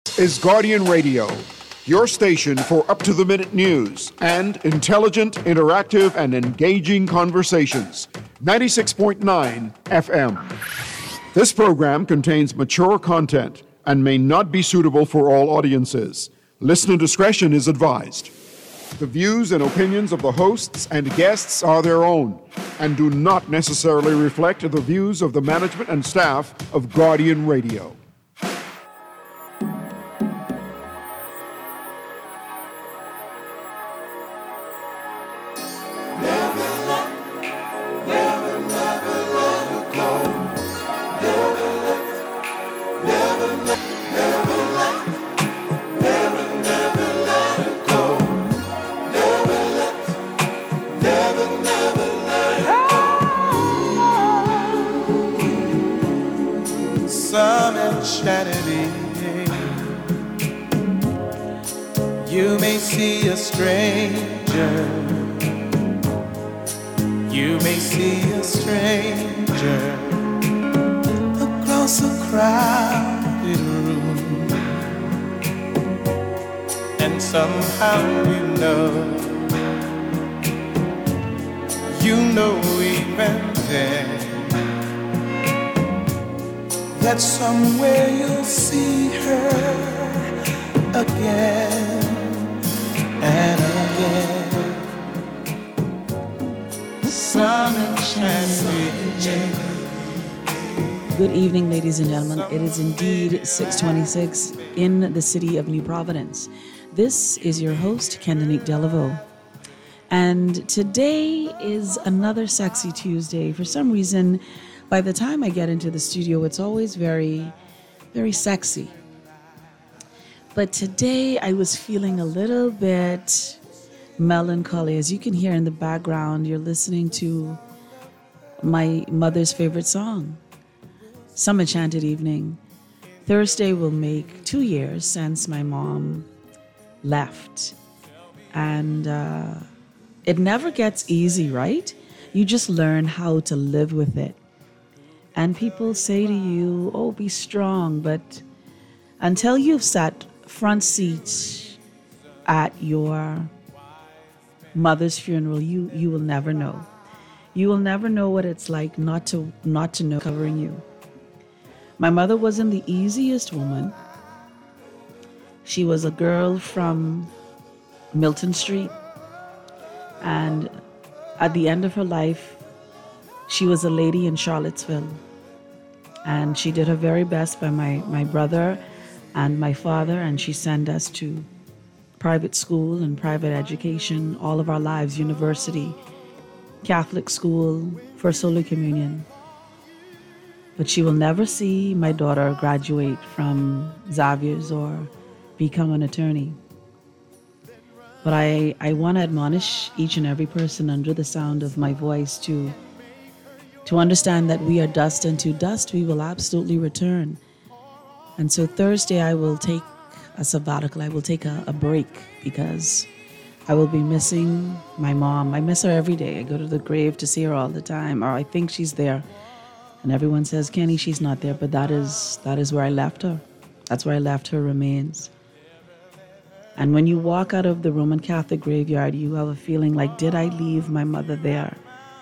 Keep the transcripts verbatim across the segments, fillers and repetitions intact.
Is Guardian Radio, your station for up-to-the-minute news and intelligent, interactive, and engaging conversations. ninety-six point nine F M. This program contains mature content and may not be suitable for all audiences. Listener discretion is advised. The views and opinions of the hosts and guests are their own and do not necessarily reflect the views of the management and staff of Guardian Radio. You may see a stranger. You may see a stranger across a crowded room, and somehow you know, you know even then, that somewhere you'll see her again and again. Sun and champagne. Good evening, ladies and gentlemen. It is indeed six twenty-six in the city of New Providence. This is your host, Kendanique Delaveau. And today is another sexy Tuesday. For some reason, by the time I get into the studio, it's always very, very sexy. But today I was feeling a little bit melancholy. As you can hear in the background, you're listening to my mother's favorite song, Some Enchanted Evening. Thursday will make two years since my mom left. And uh, it never gets easy, right? You just learn how to live with it. And people say to you, oh, be strong. But until you've sat front seat at your mother's funeral, you, you will never know. You will never know what it's like not to not to know covering you. My mother wasn't the easiest woman. She was a girl from Milton Street. And at the end of her life, she was a lady in Charlottesville. And she did her very best by my, my brother and my father, and she sent us to private school and private education all of our lives, university, Catholic school, First Holy Communion. But she will never see my daughter graduate from Xavier's or become an attorney. But I, I want to admonish each and every person under the sound of my voice to, to understand that we are dust, and to dust we will absolutely return. And so Thursday I will take a sabbatical. I will take a, a break because I will be missing my mom. I miss her every day. I go to the grave to see her all the time, or I think she's there. And everyone says, Kenny, she's not there. But that is that is where I left her. That's where I left her remains. And when you walk out of the Roman Catholic graveyard, you have a feeling like, did I leave my mother there?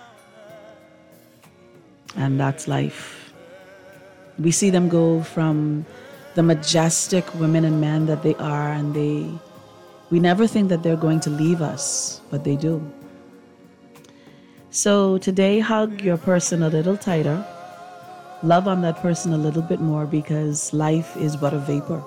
And that's life. We see them go from the majestic women and men that they are, and they, we never think that they're going to leave us, but they do. So today, hug your person a little tighter. Love on that person a little bit more, because life is but a vapor.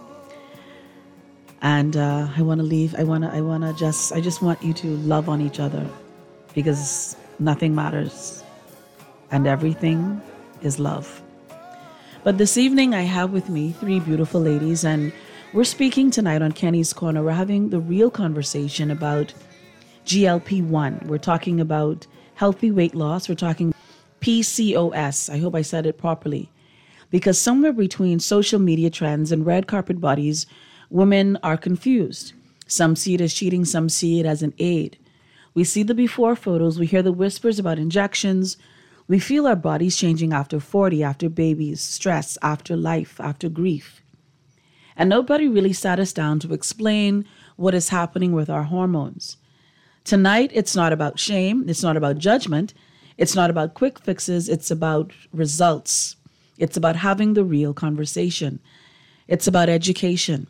And uh, I want to leave. I want to. I want to just. I just want you to love on each other, because nothing matters, and everything is love. But this evening, I have with me three beautiful ladies, and we're speaking tonight on Kenny's Corner. We're having the real conversation about G L P one. We're talking about healthy weight loss. We're talking P C O S. I hope I said it properly, because somewhere between social media trends and red carpet bodies, women are confused. Some see it as cheating, some see it as an aid. We see the before photos, we hear the whispers about injections, we feel our bodies changing after forty, after babies, stress, after life, after grief. And nobody really sat us down to explain what is happening with our hormones. Tonight, it's not about shame. It's not about judgment. It's not about quick fixes. It's about results. It's about having the real conversation. It's about education.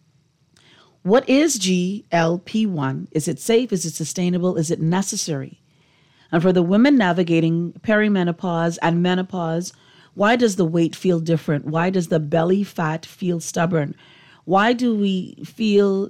What is G L P one? Is it safe? Is it sustainable? Is it necessary? And for the women navigating perimenopause and menopause, why does the weight feel different? Why does the belly fat feel stubborn? Why do we feel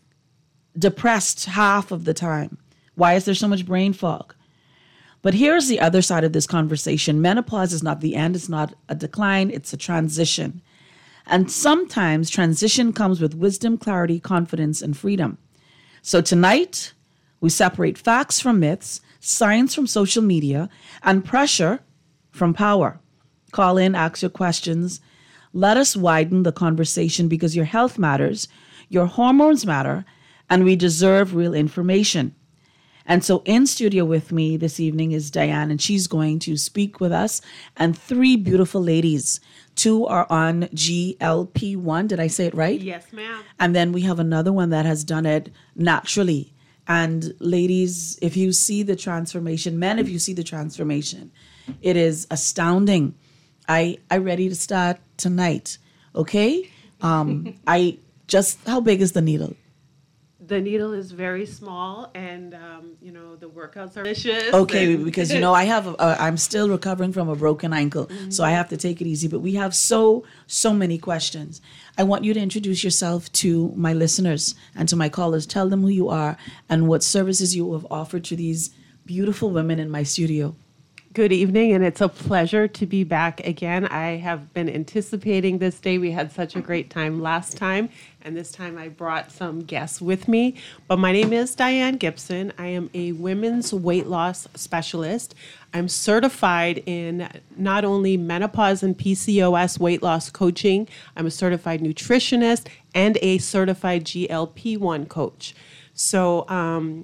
depressed half of the time? Why is there so much brain fog? But here's the other side of this conversation. Menopause is not the end. It's not a decline. It's a transition. And sometimes transition comes with wisdom, clarity, confidence, and freedom. So tonight, we separate facts from myths, science from social media, and pressure from power. Call in, ask your questions. Let us widen the conversation because your health matters, your hormones matter, and we deserve real information. And so in studio with me this evening is Diane, and she's going to speak with us, and three beautiful ladies. Two are on G L P one. Did I say it right? Yes, ma'am. And then we have another one that has done it naturally. And ladies, if you see the transformation, men, if you see the transformation, it is astounding. I I ready to start tonight. Okay. Um, I just how big is the needle? The needle is very small, and um, you know the workouts are delicious. Okay, and because you know I have a, I'm still recovering from a broken ankle, mm-hmm. so I have to take it easy. But we have so so many questions. I want you to introduce yourself to my listeners and to my callers. Tell them who you are and what services you have offered to these beautiful women in my studio. Good evening, and it's a pleasure to be back again. I have been anticipating this day. We had such a great time last time, and this time I brought some guests with me. But my name is Diane Gibson. I am a women's weight loss specialist. I'm certified in not only menopause and P C O S weight loss coaching, I'm a certified nutritionist and a certified G L P one coach. So, um,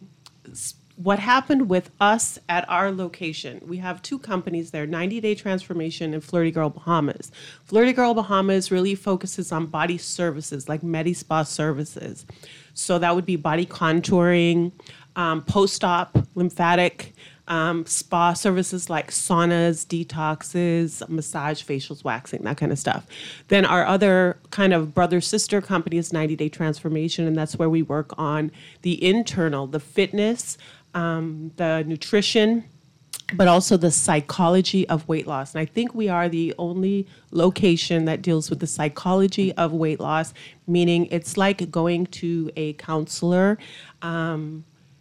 what happened with us at our location, we have two companies there, ninety day Transformation and Flirty Girl Bahamas. Flirty Girl Bahamas really focuses on body services like Medi-Spa services. So that would be body contouring, um, post-op, lymphatic, um, spa services like saunas, detoxes, massage, facials, waxing, that kind of stuff. Then our other kind of brother-sister company is ninety day Transformation, and that's where we work on the internal, the fitness, Um, the nutrition, but also the psychology of weight loss. And I think we are the only location that deals with the psychology of weight loss, meaning it's like going to a counselor. Um,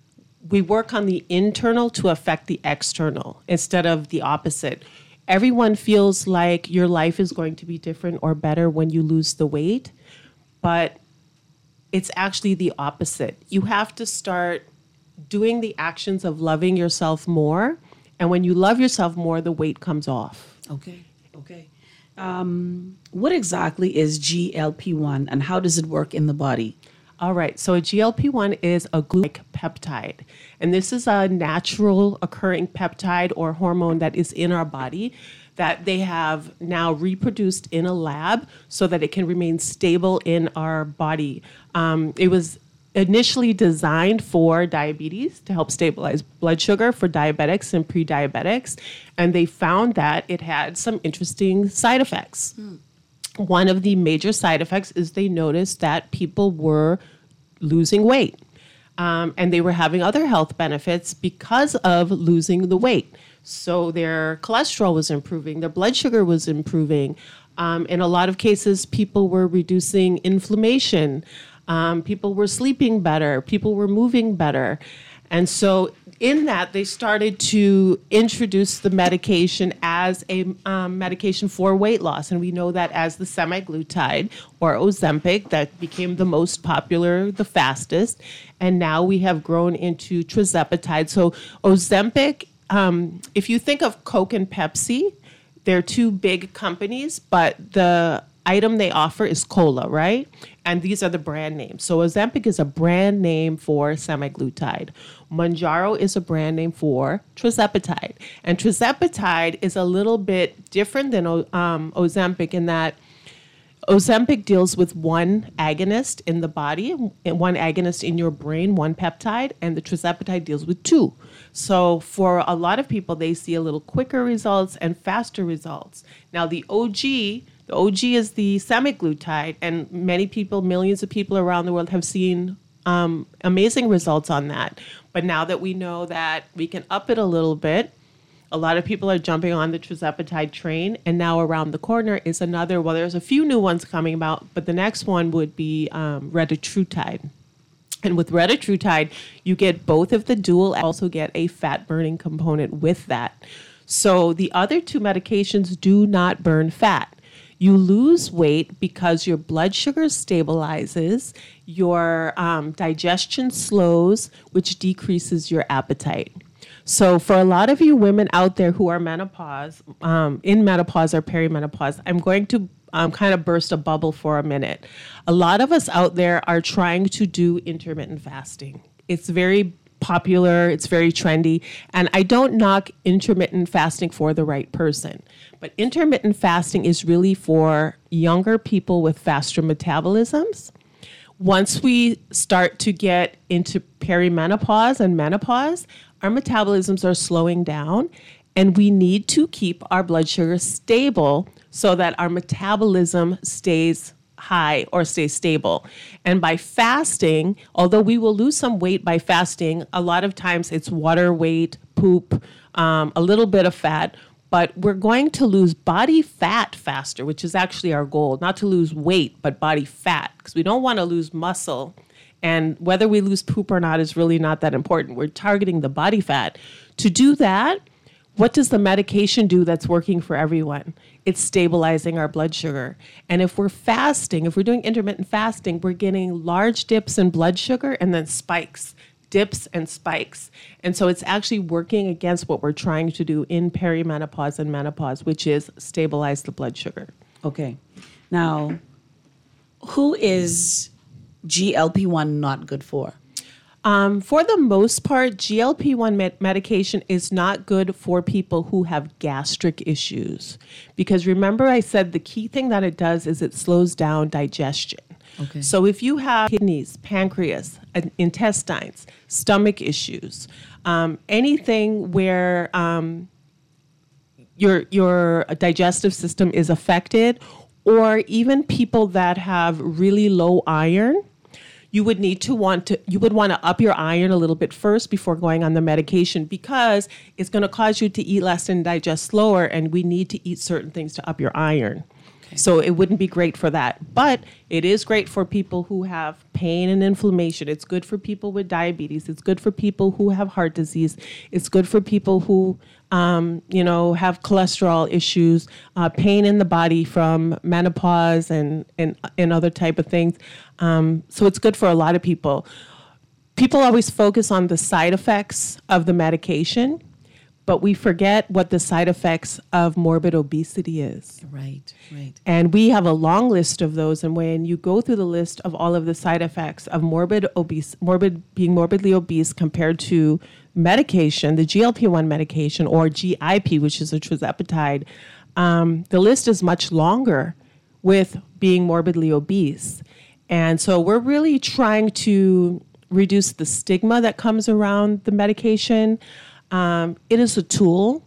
we work on the internal to affect the external instead of the opposite. Everyone feels like your life is going to be different or better when you lose the weight, but it's actually the opposite. You have to start doing the actions of loving yourself more. And when you love yourself more, the weight comes off. Okay, okay. Um, what exactly is G L P one and how does it work in the body? All right, so a G L P one is a glucose peptide. And this is a natural occurring peptide or hormone that is in our body that they have now reproduced in a lab so that it can remain stable in our body. Um, it was initially designed for diabetes to help stabilize blood sugar for diabetics and pre-diabetics, and they found that it had some interesting side effects. Mm. One of the major side effects is they noticed that people were losing weight, um, and they were having other health benefits because of losing the weight. So their cholesterol was improving, their blood sugar was improving. Um, in a lot of cases, people were reducing inflammation. Um, people were sleeping better. People were moving better. And so in that, they started to introduce the medication as a um, medication for weight loss. And we know that as the semaglutide or Ozempic that became the most popular, the fastest. And now we have grown into tirzepatide. So Ozempic, um, if you think of Coke and Pepsi, they're two big companies, but the item they offer is cola, right? And these are the brand names. So Ozempic is a brand name for semaglutide. Mounjaro is a brand name for tirzepatide. And tirzepatide is a little bit different than um, Ozempic in that Ozempic deals with one agonist in the body, and one agonist in your brain, one peptide, and the tirzepatide deals with two. So for a lot of people, they see a little quicker results and faster results. Now the O G, the O G is the semaglutide, and many people, millions of people around the world have seen um, amazing results on that. But now that we know that we can up it a little bit, a lot of people are jumping on the tirzepatide train, and now around the corner is another, well, there's a few new ones coming about, but the next one would be um, retatrutide. And with retatrutide, you get both of the dual, also get a fat-burning component with that. So the other two medications do not burn fat. You lose weight because your blood sugar stabilizes, your um, digestion slows, which decreases your appetite. So for a lot of you women out there who are menopause, um, in menopause or perimenopause, I'm going to um, kind of burst a bubble for a minute. A lot of us out there are trying to do intermittent fasting. It's very popular, it's very trendy, and I don't knock intermittent fasting for the right person. But intermittent fasting is really for younger people with faster metabolisms. Once we start to get into perimenopause and menopause, our metabolisms are slowing down, and we need to keep our blood sugar stable so that our metabolism stays high or stays stable. And by fasting, although we will lose some weight by fasting, a lot of times it's water weight, poop, um, a little bit of fat, but we're going to lose body fat faster, which is actually our goal, not to lose weight, but body fat, because we don't want to lose muscle. And whether we lose poop or not is really not that important. We're targeting the body fat. To do that, what does the medication do that's working for everyone? It's stabilizing our blood sugar. And if we're fasting, if we're doing intermittent fasting, we're getting large dips in blood sugar and then spikes, dips and spikes. And so it's actually working against what we're trying to do in perimenopause and menopause, which is stabilize the blood sugar. Okay. Now, who is G L P one not good for? Um, for the most part, G L P one med- medication is not good for people who have gastric issues. Because remember I said the key thing that it does is it slows down digestion. Okay. So if you have kidneys, pancreas, uh, intestines, stomach issues, um, anything where um, your your digestive system is affected, or even people that have really low iron, you would need to want to, you would want to up your iron a little bit first before going on the medication, because it's going to cause you to eat less and digest slower, and we need to eat certain things to up your iron. Okay. So it wouldn't be great for that. But it is great for people who have pain and inflammation. It's good for people with diabetes. It's good for people who have heart disease. It's good for people who, um, you know, have cholesterol issues, uh, pain in the body from menopause and, and, and other type of things. Um, so it's good for a lot of people. People always focus on the side effects of the medication, but we forget what the side effects of morbid obesity is. Right, right. And we have a long list of those. And when you go through the list of all of the side effects of morbid obese, morbid being morbidly obese compared to medication, the G L P one medication or G I P, which is a tirzepatide, um, the list is much longer with being morbidly obese. And so we're really trying to reduce the stigma that comes around the medication. Um, it is a tool.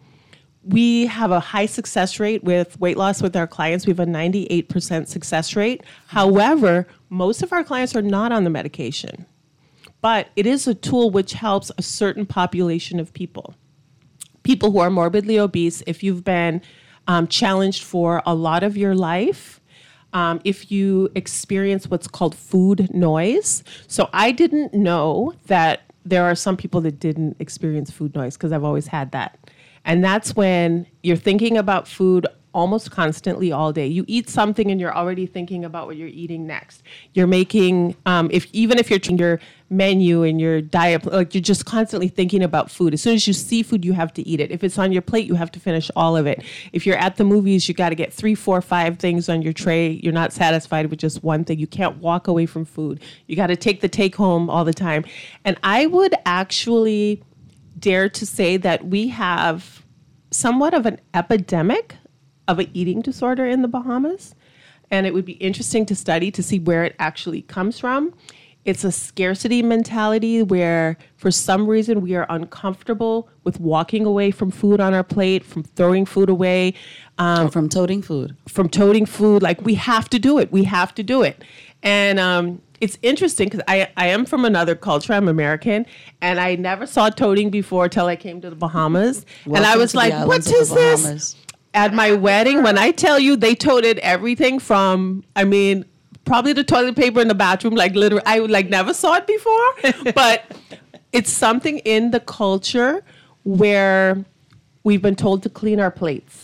We have a high success rate with weight loss with our clients. We have a ninety-eight percent success rate. However, most of our clients are not on the medication. But it is a tool which helps a certain population of people. People who are morbidly obese, if you've been um, challenged for a lot of your life, Um, if you experience what's called food noise. So I didn't know that there are some people that didn't experience food noise, because I've always had that. And that's when you're thinking about food almost constantly all day. You eat something and you're already thinking about what you're eating next. You're making, um, if even if you're changing your menu and your diet, like you're just constantly thinking about food. As soon as you see food, you have to eat it. If it's on your plate, you have to finish all of it. If you're at the movies, you got to get three, four, five things on your tray. You're not satisfied with just one thing. You can't walk away from food. You got to take the take home all the time. And I would actually dare to say that we have somewhat of an epidemic of an eating disorder in the Bahamas. and it would be interesting to study to see where it actually comes from. It's a scarcity mentality where, for some reason, we are uncomfortable with walking away from food on our plate, from throwing food away, um, or from toting food. From toting food. Like, we have to do it. We have to do it. And um, it's interesting because I, I am from another culture. I'm American. And I never saw toting before till I came to the Bahamas. Welcome and I was like, what is this? At my wedding, when I tell you they toted everything from, I mean, probably the toilet paper in the bathroom, like literally, I like never saw it before, but it's something in the culture where we've been told to clean our plates.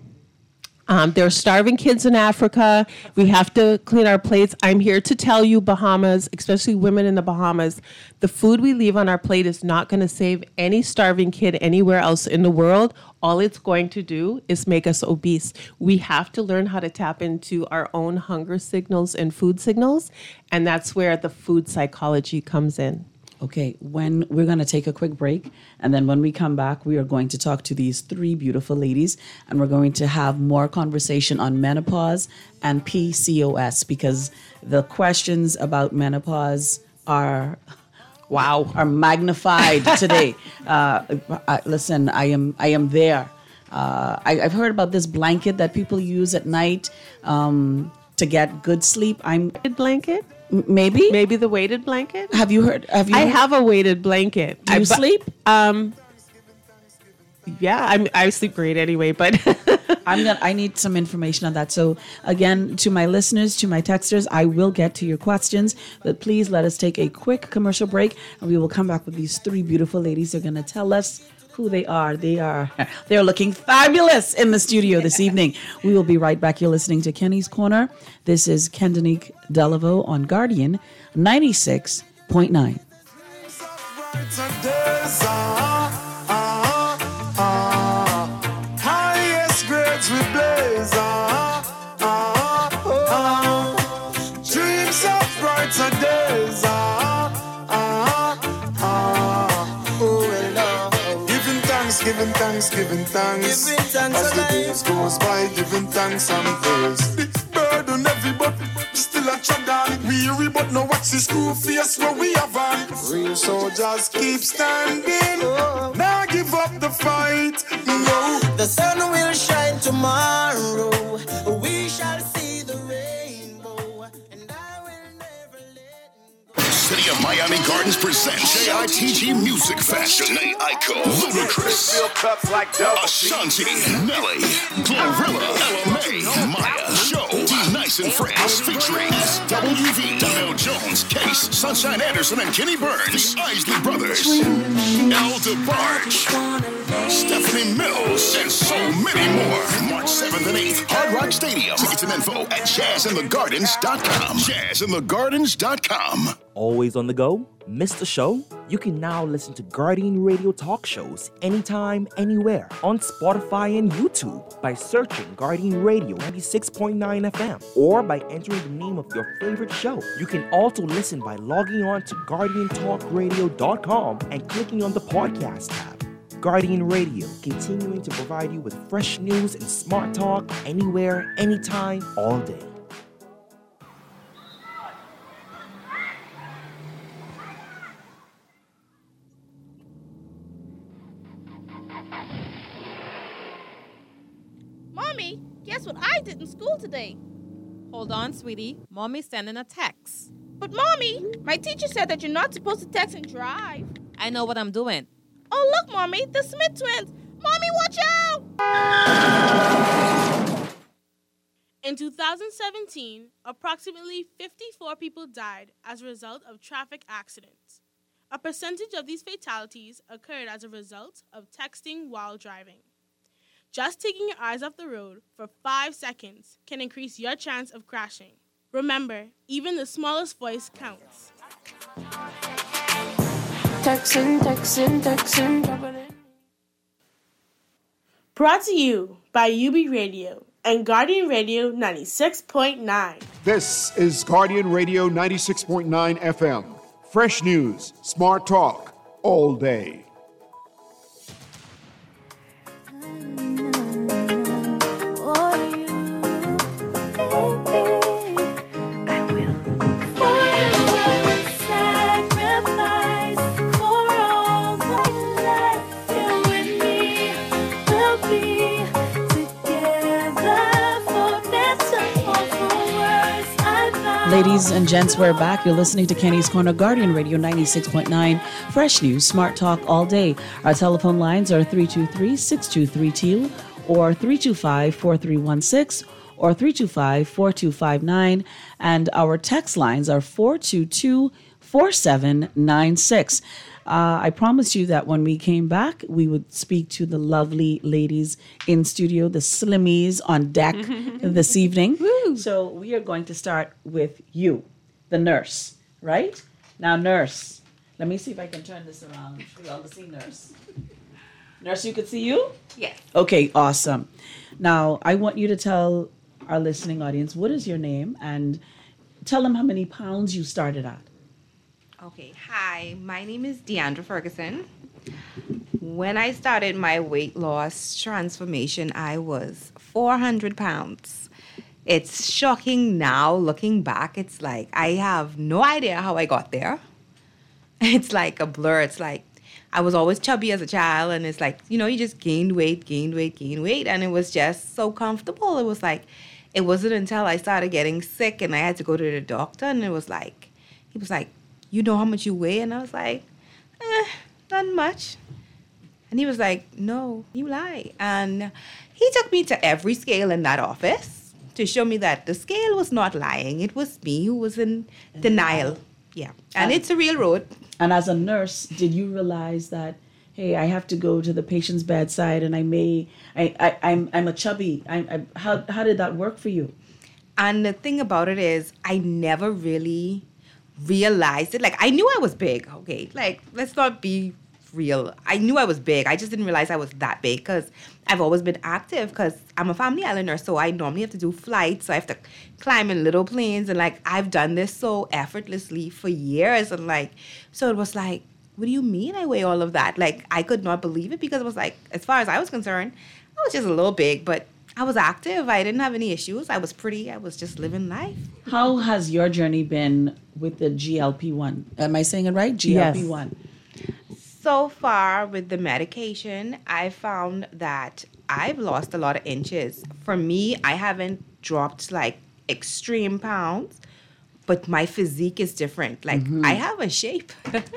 Um, there are starving kids in Africa. We have to clean our plates. I'm here to tell you, Bahamas, especially women in the Bahamas, the food we leave on our plate is not going to save any starving kid anywhere else in the world. All it's going to do is make us obese. We have to learn how to tap into our own hunger signals and food signals, and that's where the food psychology comes in. Okay, when we're going to take a quick break, and then when we come back, we are going to talk to these three beautiful ladies, and we're going to have more conversation on menopause and P C O S, because the questions about menopause are, wow, are magnified today. uh, I, listen, I am I am there. Uh, I, I've heard about this blanket that people use at night um, to get good sleep. I'm blanket. Maybe, maybe the weighted blanket. Have you heard? Have you? I heard? have a weighted blanket. Do you I, sleep? Um, yeah, I'm, I sleep great anyway. But I'm gonna. I need some information on that. So again, to my listeners, to my texters, I will get to your questions, but please let us take a quick commercial break, and we will come back with these three beautiful ladies. They're gonna tell us who they are. They are they're looking fabulous in the studio this evening. We will be right back. You're listening to Kenny's Corner. This is Kendanique Delaveau on Guardian ninety-six point nine. Highest grades we blaze. Dreams of brighter days. Giving thanks, giving thanks, giving thanks as the days goes by, giving thanks and praise. This burden heavy, but still a tread on. Weary, but no watch the school face where we have on. Real soldiers keep standing, oh. Now give up the fight. No, the sun will shine tomorrow. We shall see the rainbow, and I will never let go. City of Miami Gardens presents J I T G Music Fest. Janae Aiko, Ludacris, Ashanti, Nelly, Glorilla, Ella May, Maya, Show, D Nice and Friends, featuring W V, Donnell Jones, Case, Sunshine Anderson, and Kenny Burns, Isley Brothers, El DeBarge, Stephanie Mills, and so many more. March seventh and eighth, Hard Rock Stadium. Tickets and info at jazz in the gardens dot com. jazz in the gardens dot com. Always on the go? Missed a show? You can now listen to Guardian Radio talk shows anytime, anywhere on Spotify and YouTube by searching Guardian Radio ninety-six point nine F M or by entering the name of your favorite show. You can also listen by logging on to guardian talk radio dot com and clicking on the podcast tab. Guardian Radio, continuing to provide you with fresh news and smart talk anywhere, anytime, all day. Mommy, guess what I did in school today? Hold on, sweetie. Mommy's sending a text. But Mommy, my teacher said that you're not supposed to text and drive. I know what I'm doing. Oh, look, Mommy, the Smith twins. Mommy, watch out! In two thousand seventeen, approximately fifty-four people died as a result of traffic accidents. A percentage of these fatalities occurred as a result of texting while driving. Just taking your eyes off the road for five seconds can increase your chance of crashing. Remember, even the smallest voice counts. Texting, texting, texting, dropping it. Brought to you by U B Radio and Guardian Radio ninety-six point nine. This is Guardian Radio ninety-six point nine F M. Fresh news, smart talk, all day. Oh, you, baby. ladies and gents, we're back. You're listening to Kenny's Corner, Guardian Radio ninety-six point nine. Fresh news, smart talk all day. Our telephone lines are three two three, six two three, T E A L or three two five, four three one six or three two five, four two five nine. And our text lines are four two two, four seven nine six. Uh, I promised you that when we came back, we would speak to the lovely ladies in studio, the Slimmies on deck this evening. Woo. So we are going to start with you, the nurse, right? Now, nurse, let me see if I can turn this around for y'all to see nurse. Nurse, you can see you? Yes. Okay, awesome. Now, I want you to tell our listening audience, what is your name? And tell them how many pounds you started at. Okay, hi, my name is Deandra Ferguson. When I started my weight loss transformation, I was four hundred pounds. It's shocking now, looking back. It's like, I have no idea how I got there. It's like a blur. It's like, I was always chubby as a child, and it's like, you know, you just gained weight, gained weight, gained weight, and it was just so comfortable. It was like, it wasn't until I started getting sick and I had to go to the doctor, and it was like, he was like, you know how much you weigh? And I was like, eh, not much. And he was like, no, you lie. And he took me to every scale in that office to show me that the scale was not lying. It was me who was in denial. Yeah. And, and it's a real road. And as a nurse, did you realize that, hey, I have to go to the patient's bedside and I may, I, I, I'm, I'm a chubby. I, I, how, how did that work for you? And the thing about it is, I never really realized it. Like, I knew I was big, okay? Like, let's not be real. I knew I was big. I just didn't realize I was that big because I've always been active because I'm a family islander, so I normally have to do flights, so I have to climb in little planes, and, like, I've done this so effortlessly for years, and, like, so it was like, what do you mean I weigh all of that? Like, I could not believe it because it was like, as far as I was concerned, I was just a little big, but I was active. I didn't have any issues. I was pretty. I was just living life. How has your journey been with the G L P one? Am I saying it right? G L P one. Yes. So far with the medication, I found that I've lost a lot of inches. For me, I haven't dropped like extreme pounds, but my physique is different. Like, mm-hmm. I have a shape.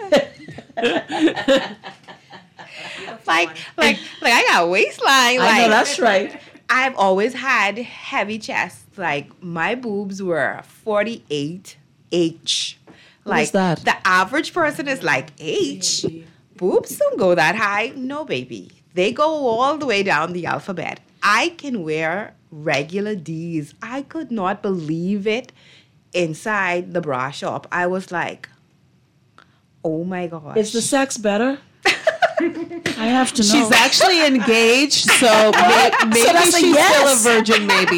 like, like, like I got a waistline. I like, know, that's right. I've always had heavy chest. Like, my boobs were forty-eight H. What is that? The average person is like H. Boobs don't go that high. No, baby. They go all the way down the alphabet. I can wear regular D's. I could not believe it inside the bra shop. I was like, oh my gosh. Is the sex better? I have to know. She's actually engaged, so may- maybe so that's she's a yes. still a virgin, maybe.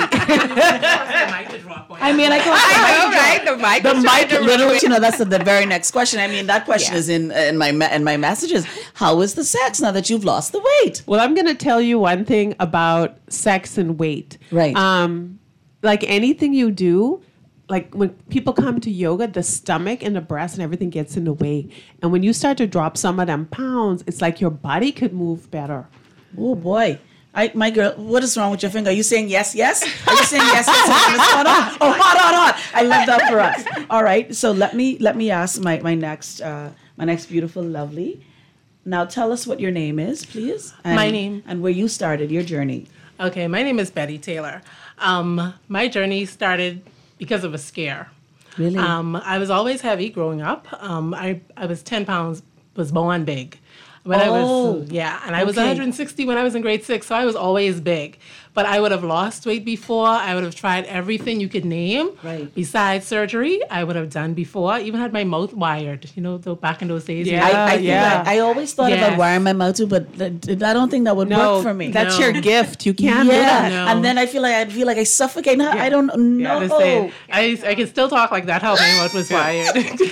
I mean, I go. I know, right? The mic. The mic, literally. You know, that's the, the very next question. I mean, that question yeah. is in in my in my messages. How is the sex now that you've lost the weight? Well, I'm going to tell you one thing about sex and weight. Right. Um, like anything you do. Like when people come to yoga, the stomach and the breast and everything gets in the way. And when you start to drop some of them pounds, it's like your body could move better. Oh, boy. I, my girl, what is wrong with your finger? Are you saying yes, yes? Are you saying yes, yes? Hot, hot. Oh, hot, hot, hot. I love that for us. All right. So let me let me ask my, my next uh, my next beautiful, lovely. Now tell us what your name is, please. And, my name. And where you started your journey. Okay. My name is Betty Taylor. Um, my journey started because of a scare. Really? Um, I was always heavy growing up. Um, I, I was ten pounds, was born big. When oh, I was, yeah, and I was okay. one hundred sixty when I was in grade six, so I was always big. But I would have lost weight before. I would have tried everything you could name. Right. Besides surgery, I would have done before. I even had my mouth wired, you know, though back in those days. Yeah, I, I, yeah. I, I always thought yes. about wiring my mouth too, but th- I don't think that would no, work for me. That's no. your gift. You can't yeah. do that. No. And then I feel like I'd feel like I suffocate. Yeah. I don't know. Yeah, I, I can still talk like that, how my mouth was wired.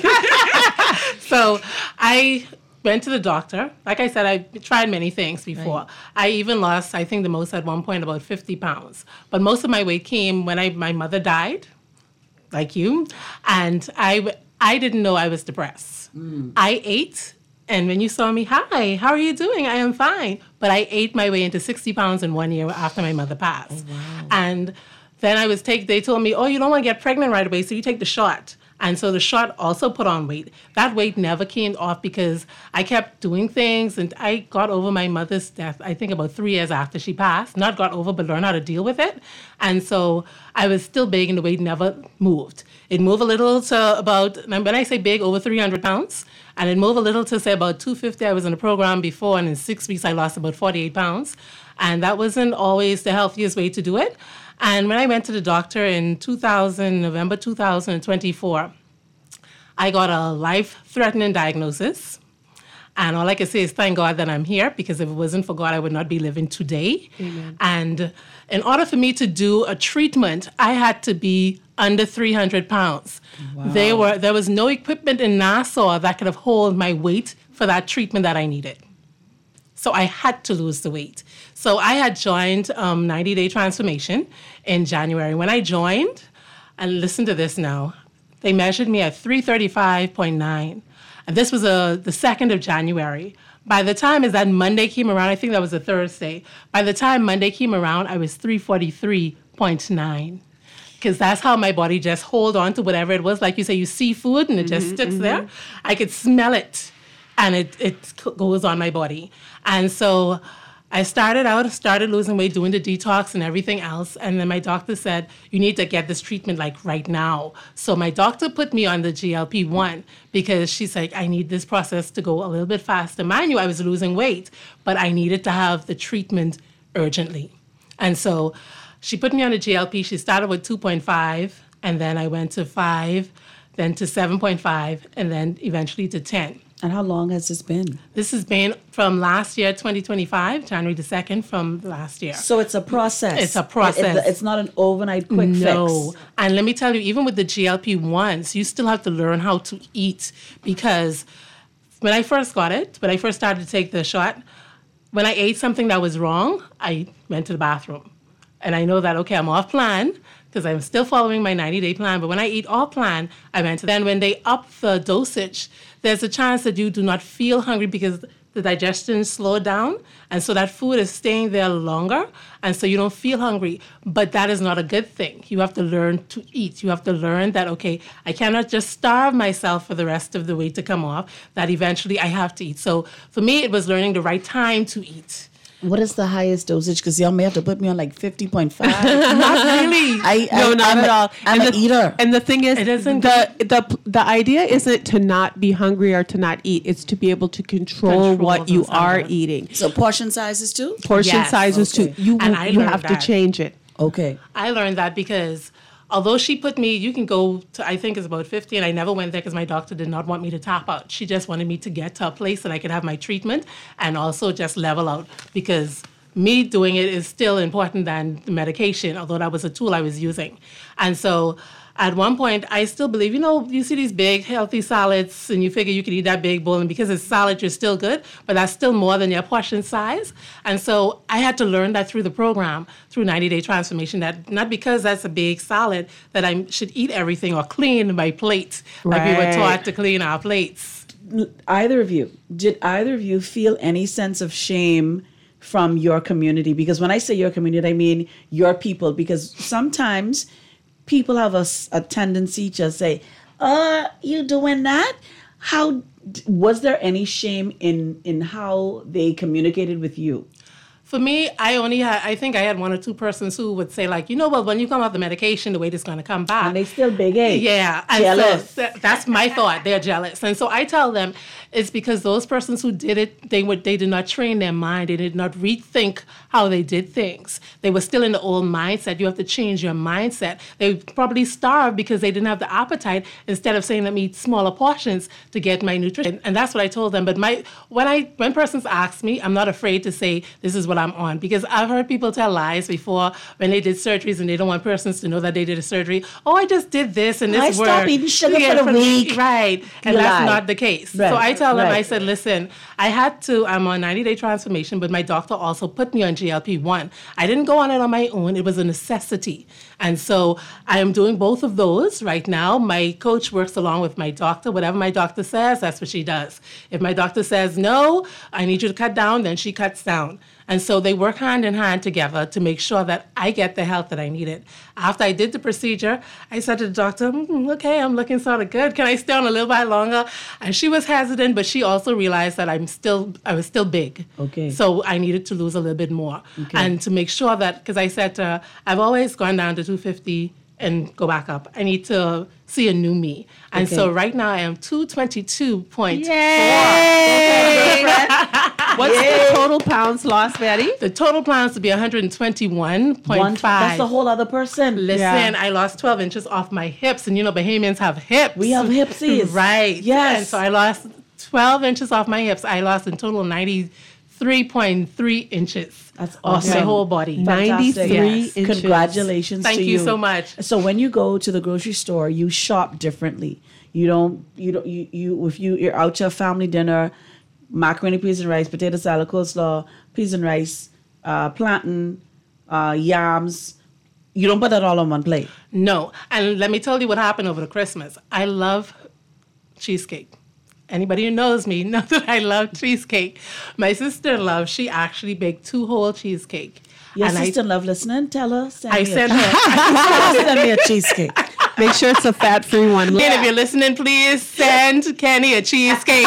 So I went to the doctor. Like I said, I tried many things before. Right. I even lost, I think the most at one point, about fifty pounds. But most of my weight came when I my mother died, like you, and I, I didn't know I was depressed. Mm. I ate, and when you saw me, hi, how are you doing? I am fine. But I ate my way into sixty pounds in one year after my mother passed. Oh, wow. And then I was take. They told me, oh, you don't want to get pregnant right away, so you take the shot. And so the shot also put on weight. That weight never came off because I kept doing things, and I got over my mother's death, I think about three years after she passed. Not got over, but learned how to deal with it. And so I was still big, and the weight never moved. It moved a little to about, and when I say big, over three hundred pounds. And it moved a little to, say, about two fifty. I was in a program before, and in six weeks, I lost about forty-eight pounds. And that wasn't always the healthiest way to do it. And when I went to the doctor in two thousand, November two thousand twenty-four, I got a life-threatening diagnosis. And all I can say is thank God that I'm here, because if it wasn't for God, I would not be living today. Amen. And in order for me to do a treatment, I had to be under three hundred pounds. Wow. They were, there was no equipment in Nassau that could have held my weight for that treatment that I needed. So I had to lose the weight. So I had joined um, ninety day Transformation in January. When I joined, and listen to this now, they measured me at three thirty-five point nine. And this was a, the second of January. By the time as that Monday came around, I think that was a Thursday. By the time Monday came around, I was three forty-three point nine. Because that's how my body just hold on to whatever it was. Like you say, you see food and it just Mm-hmm, sticks mm-hmm. there. I could smell it, and it, it goes on my body. And so I started out, started losing weight, doing the detox and everything else. And then my doctor said, you need to get this treatment like right now. So my doctor put me on the G L P one because she's like, I need this process to go a little bit faster. Mind you, I was losing weight, but I needed to have the treatment urgently. And so she put me on the G L P. She started with two point five, and then I went to five, then to seven point five, and then eventually to ten. And how long has this been? This has been from last year, twenty twenty-five, January the second from last year. So it's a process. It's a process. It- it- it's not an overnight quick no. fix. And let me tell you, even with the G L P ones, you still have to learn how to eat, because when I first got it, when I first started to take the shot, when I ate something that was wrong, I went to the bathroom. And I know that, okay, I'm off plan, because I'm still following my ninety day plan. But when I eat off plan, I went to, then when they up the dosage, there's a chance that you do not feel hungry because the digestion slowed down. And so that food is staying there longer. And so you don't feel hungry. But that is not a good thing. You have to learn to eat. You have to learn that, okay, I cannot just starve myself for the rest of the weight to come off, that eventually I have to eat. So for me, it was learning the right time to eat. What is the highest dosage? Because y'all may have to put me on like fifty point five. Not really. I, I, No, not I'm at a- all. I'm and an the, eater. And the thing is, It isn't the, the the idea isn't to not be hungry or to not eat. It's to be able to control, Control what you those are numbers. eating. So portion sizes too? Portion Yes. sizes Okay. too. You And I you learned have to that. change it. Okay. I learned that because although she put me, you can go to, I think it's about fifty, and I never went there because my doctor did not want me to tap out. She just wanted me to get to a place that I could have my treatment and also just level out, because me doing it is still important than the medication, although that was a tool I was using. And so at one point, I still believe, you know, you see these big, healthy salads, and you figure you could eat that big bowl, and because it's salad, you're still good, but that's still more than your portion size. And so I had to learn that through the program, through ninety day Transformation, that not because that's a big salad that I should eat everything or clean my plate, like we were Right. taught to clean our plates. Either of you, did either of you feel any sense of shame from your community? Because when I say your community, I mean your people, because sometimes people have a, s- a tendency to say, uh, you doing that? How, was there any shame in, in how they communicated with you? For me, I only had, I think I had one or two persons who would say, like, you know, well, when you come off the medication, the weight is going to come back. And they still big, eh? Yeah. And Jealous. so th- that's my thought. They're jealous. And so I tell them it's because those persons who did it, they would they did not train their mind. They did not rethink how they did things. They were still in the old mindset. You have to change your mindset. They probably starved because they didn't have the appetite, instead of saying, let me eat smaller portions to get my nutrition. And that's what I told them. But my when I when persons ask me, I'm not afraid to say this is what I'm on, because I've heard people tell lies before when they did surgeries and they don't want persons to know that they did a surgery. Oh, I just did this and this I worked. stopped eating sugar Yeah, for the week. Right. And You that's lie. not the case. Right, So I tell them, right. I said, listen, I had to, I'm on ninety day Transformation, but my doctor also put me on G L P one. I didn't go on it on my own. It was a necessity. And so I am doing both of those right now. My coach works along with my doctor. Whatever my doctor says, that's what she does. If my doctor says, no, I need you to cut down, then she cuts down. And so they work hand in hand together to make sure that I get the help that I needed. After I did the procedure, I said to the doctor, mm, okay, I'm looking sort of good. Can I stay on a little bit longer? And she was hesitant, but she also realized that I'm still, I was still big. Okay. So I needed to lose a little bit more. Okay. And to make sure that, because I said to her, I've always gone down to two fifty and go back up. I need to see a new me. And Okay. so right now I am two twenty-two point four. Yay! What's the total pounds lost, Betty? The total pounds to be one twenty-one point five. That's a whole other person. Listen, Yeah. I lost twelve inches off my hips, and you know Bahamians have hips. We have hipsies. Right. Yes. And so I lost twelve inches off my hips. I lost in total ninety-three point three inches. That's off awesome. my whole body. Fantastic. Yes. Congratulations Thank to you you so much. So when you go to the grocery store, you shop differently. You don't, you don't, you, you if you, you're out to a family dinner, macaroni, peas and rice, potato salad, coleslaw, peas and rice, uh, plantain, uh, yams. You don't put that all on one plate. No. And let me tell you what happened over the Christmas. I love cheesecake. Anybody who knows me knows that I love cheesecake. My sister-in-law, she actually baked two whole cheesecake. Your And I- sister-in-law listening? Tell her. Send I me sent a, her. send me a cheesecake. Make sure it's a fat-free one. And if you're listening, please send Kenny a cheesecake.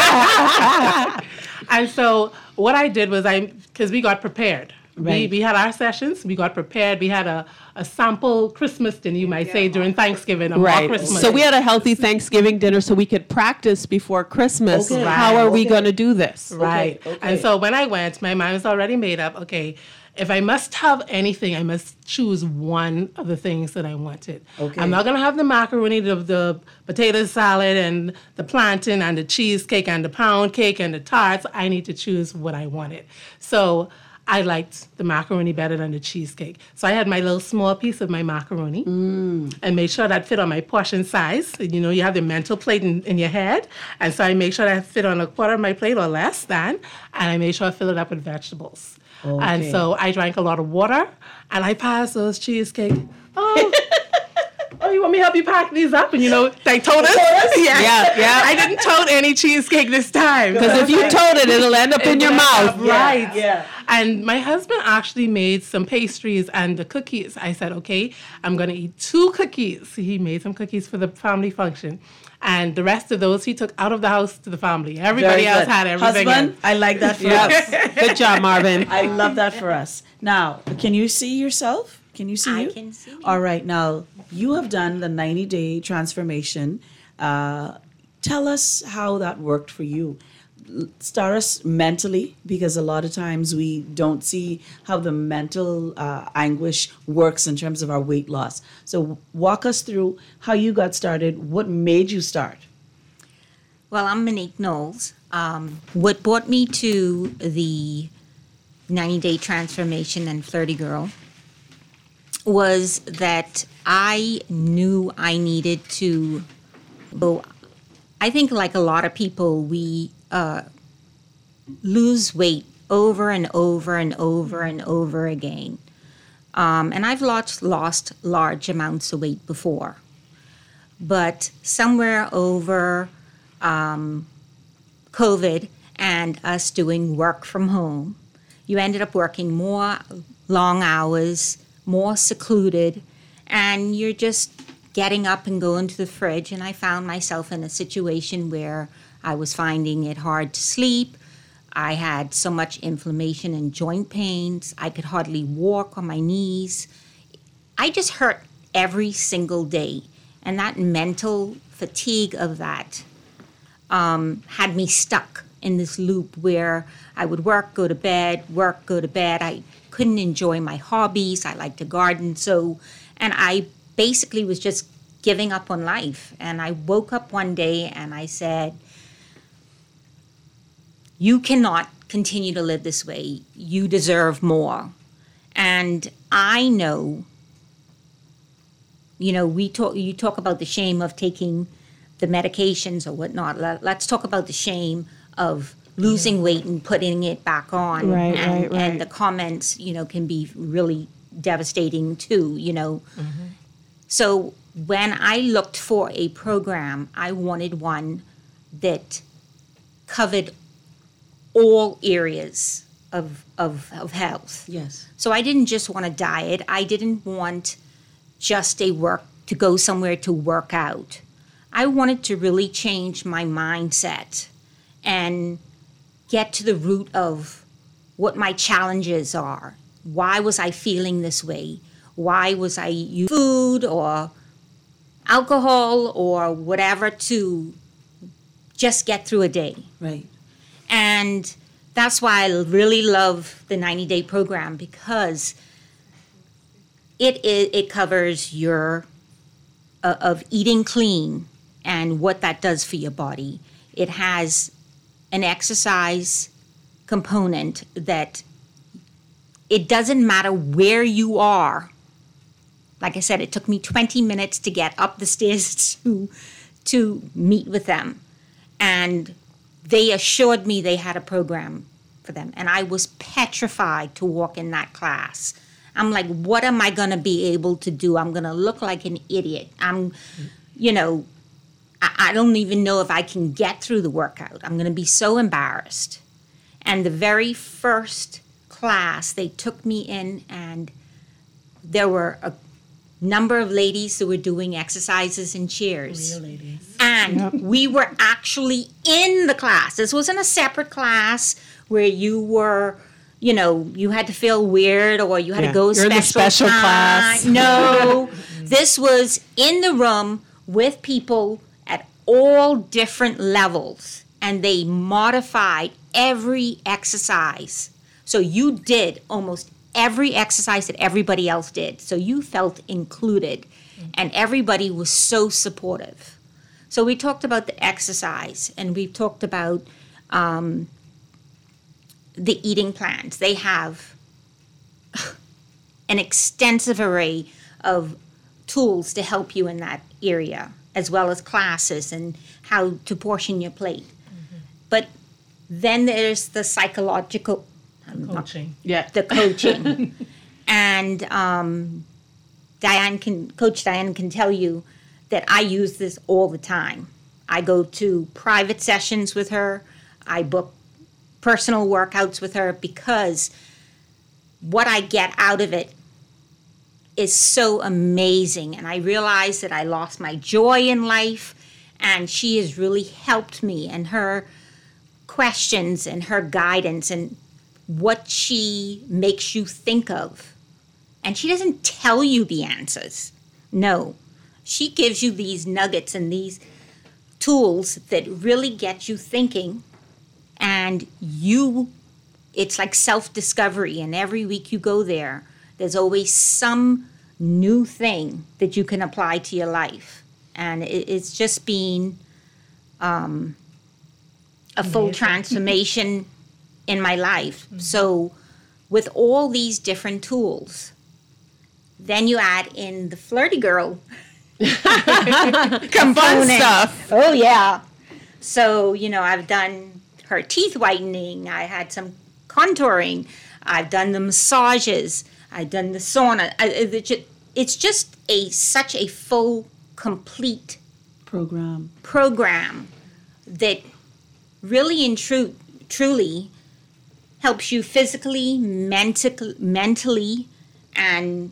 And so what I did was I, because we got prepared. We, Right. we had our sessions, we got prepared, we had a, a sample Christmas dinner, you might say, during Thanksgiving, a mock Right. Christmas. So we had a healthy Thanksgiving dinner so we could practice before Christmas. Okay. How Right. are we Okay. going to do this? Right. And so when I went, my mind was already made up. Okay, if I must have anything, I must choose one of the things that I wanted. Okay. I'm not going to have the macaroni, the, the potato salad, and the plantain, and the cheesecake, and the pound cake, and the tarts. I need to choose what I wanted. So I liked the macaroni better than the cheesecake. So I had my little small piece of my macaroni and made sure that fit on my portion size. You know, you have the mental plate in, in your head. And so I made sure that fit on a quarter of my plate or less than. And I made sure I fill it up with vegetables. And Okay. so I drank a lot of water and I passed those cheesecake. Oh, oh, you want me to help you pack these up? And you know, they told us. Yeah, yeah. I didn't tote any cheesecake this time. Because if you told it, it'll end up in your mouth. Right. Yeah. And my husband actually made some pastries and the cookies. I said, okay, I'm going to eat two cookies. He made some cookies for the family function. And the rest of those he took out of the house to the family. Everybody Very else good. had everything. Husband, I like that for us. Yes. Good job, Marvin. I love that for us. Now, can you see yourself? Can you see I you? can see me. All right. Now, you have done the ninety-day transformation. Uh, tell us how that worked for you. L- Start us mentally, because a lot of times we don't see how the mental uh, anguish works in terms of our weight loss. So walk us through how you got started. What made you start? Well, I'm Monique Knowles. Um, what brought me to the ninety-day transformation and flirty girl was that I knew I needed to go. I think, like a lot of people, we uh, lose weight over and over and over and over again. Um, and I've lost, lost large amounts of weight before. But somewhere over um, COVID and us doing work from home, you ended up working more long hours, more secluded, and you're just getting up and going to the fridge. And I found myself in a situation where I was finding it hard to sleep. I had so much inflammation and joint pains. I could hardly walk on my knees. I just hurt every single day. And that mental fatigue of that um, had me stuck in this loop where I would work, go to bed, work, go to bed. I couldn't enjoy my hobbies. I like to garden. So, and I basically was just giving up on life. And I woke up one day and I said, you cannot continue to live this way. You deserve more. And I know, you know, we talk, you talk about the shame of taking the medications or whatnot. Let, let's talk about the shame of losing weight and putting it back on. Right, and, right, right. and the comments, you know, can be really devastating too, you know. Mm-hmm. So when I looked for a program, I wanted one that covered all areas of, of, of health. Yes. So I didn't just want a diet. I didn't want just a work to go somewhere to work out. I wanted to really change my mindset and get to the root of what my challenges are. Why was I feeling this way? Why was I using food or alcohol or whatever to just get through a day? Right. And that's why I really love the ninety-day program, because it it, it covers your uh, of eating clean and what that does for your body. It has an exercise component that it doesn't matter where you are. Like I said, it took me twenty minutes to get up the stairs to to meet with them. And they assured me they had a program for them. And I was petrified to walk in that class. I'm like, what am I going to be able to do? I'm going to look like an idiot. I'm, you know, I, I don't even know if I can get through the workout. I'm going to be so embarrassed. And the very first class, they took me in, and there were a number of ladies who were doing exercises in chairs. Real ladies. And Yep. we were actually in the class. This wasn't a separate class where you were, you know, you had to feel weird or you had Yeah. to go You're in the special, special time. class. No, this was in the room with people at all different levels, and they modified every exercise. So you did almost every exercise that everybody else did. So you felt included, and everybody was so supportive. So we talked about the exercise, and we talked about um, the eating plans. They have an extensive array of tools to help you in that area, as well as classes and how to portion your plate. Mm-hmm. But then there's the psychological Coaching. Yeah, the coaching. And um, Diane can, Coach Diane can tell you that I use this all the time. I go to private sessions with her. I book personal workouts with her, because what I get out of it is so amazing. And I realize that I lost my joy in life, and she has really helped me, and her questions and her guidance and what she makes you think of. And she doesn't tell you the answers. No, she gives you these nuggets and these tools that really get you thinking. And you, it's like self-discovery. And every week you go there, there's always some new thing that you can apply to your life. And it, it's just been um, a full transformation in my life. Mm-hmm. So with all these different tools, then you add in the flirty girl component. Fun stuff. Oh yeah. So, you know, I've done her teeth whitening. I had some contouring. I've done the massages. I've done the sauna. I, it's just a such a full, complete program. Program that really and true, truly helps you physically, mental, mentally, and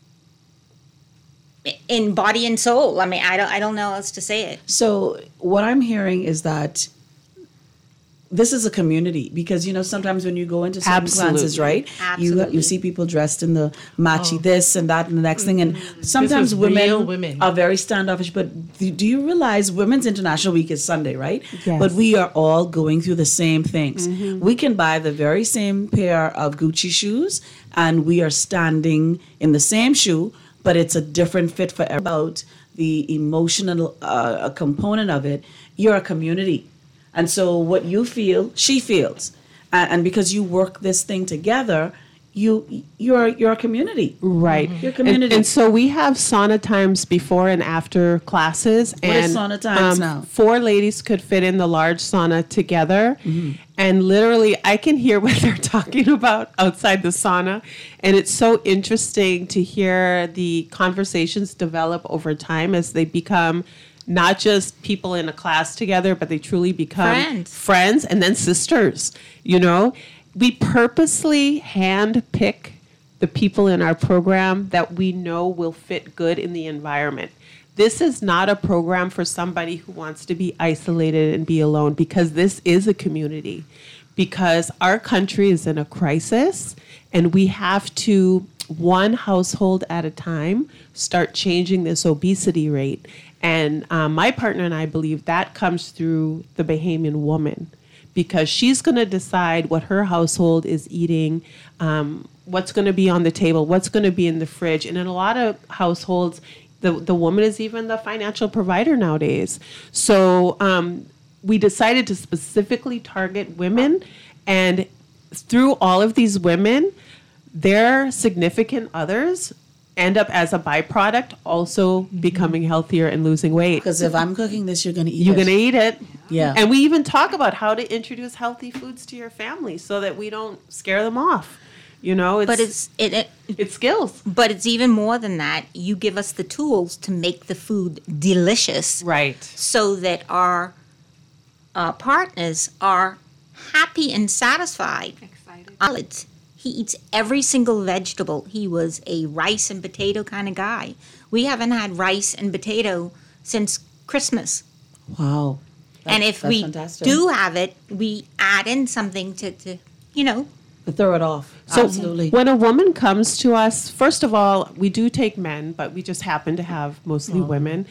in body and soul. I mean, I don't, I don't know how else to say it. So what I'm hearing is that this is a community, because, you know, sometimes when you go into certain Absolutely. classes, right, Absolutely. you you see people dressed in the matchy Oh. this and that and the next thing, and sometimes is women, real women. are very standoffish. But do, do you realize Women's International Week is Sunday, right? Yes. But we are all going through the same things. Mm-hmm. We can buy the very same pair of Gucci shoes, and we are standing in the same shoe, but it's a different fit for everybody. About the emotional uh, component of it, you're a community. And so what you feel, she feels. And, and because you work this thing together, you, you're, you're a community. Right. Your community. And, and so we have sauna times before and after classes. What and is sauna times now? Four ladies could fit in the large sauna together. Mm-hmm. And literally, I can hear what they're talking about outside the sauna. And it's so interesting to hear the conversations develop over time as they become not just people in a class together, but they truly become friends, friends and then sisters. You know, we purposely hand pick the people in our program that we know will fit good in the environment. This is not a program for somebody who wants to be isolated and be alone, because this is a community, because our country is in a crisis and we have to, one household at a time, start changing this obesity rate. And um, my partner and I believe that comes through the Bahamian woman, because she's going to decide what her household is eating, um, what's going to be on the table, what's going to be in the fridge. And in a lot of households, the, the woman is even the financial provider nowadays. So um, we decided to specifically target women. And through all of these women, their significant others end up as a byproduct also becoming healthier and losing weight. Because if I'm cooking this, you're going to eat You're it. going to eat it. Yeah. And we even talk about how to introduce healthy foods to your family so that we don't scare them off. You know, it's, but it's it, it it's skills. But it's even more than that. You give us the tools to make the food delicious, right? So that our uh, partners are happy and satisfied. Excited. Salads. He eats every single vegetable. He was a rice and potato kind of guy. We haven't had rice and potato since Christmas. Wow. That, and if we fantastic. do have it, we add in something to, to you know. To throw it off. So Absolutely. When a woman comes to us, first of all, we do take men, but we just happen to have mostly Oh. women.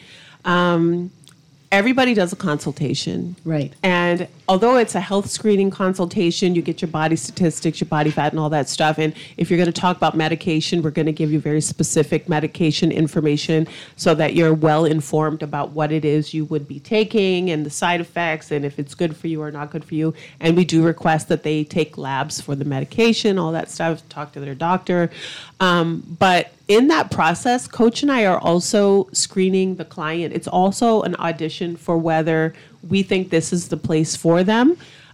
Um, everybody does a consultation. Right. And although it's a health screening consultation, you get your body statistics, your body fat, and all that stuff. And if you're going to talk about medication, we're going to give you very specific medication information so that you're well informed about what it is you would be taking and the side effects and if it's good for you or not good for you. And we do request that they take labs for the medication, all that stuff, talk to their doctor. Um, but in that process, Coach and I are also screening the client. It's also an audition for whether we think this is the place for them.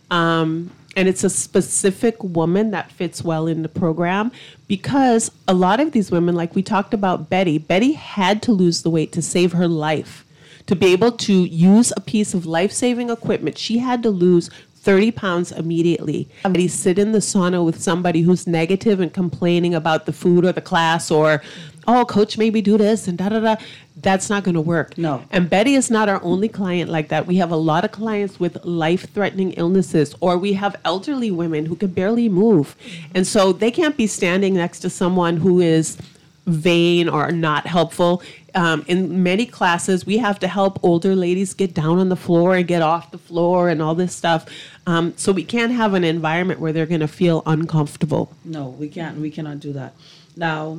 Um, and it's a specific woman that fits well in the program, because a lot of these women, like we talked about Betty, Betty had to lose the weight to save her life. To be able to use a piece of life-saving equipment, she had to lose thirty pounds immediately. Somebody sit in the sauna with somebody who's negative and complaining about the food or the class, or, oh, coach made me do this and da da da. That's not going to work. No. And Betty is not our only client like that. We have a lot of clients with life-threatening illnesses, or we have elderly women who can barely move. And so they can't be standing next to someone who is vain or not helpful. Um, in many classes, we have to help older ladies get down on the floor and get off the floor and all this stuff. Um, so we can't have an environment where they're going to feel uncomfortable. No, we can't. We cannot do that. Now,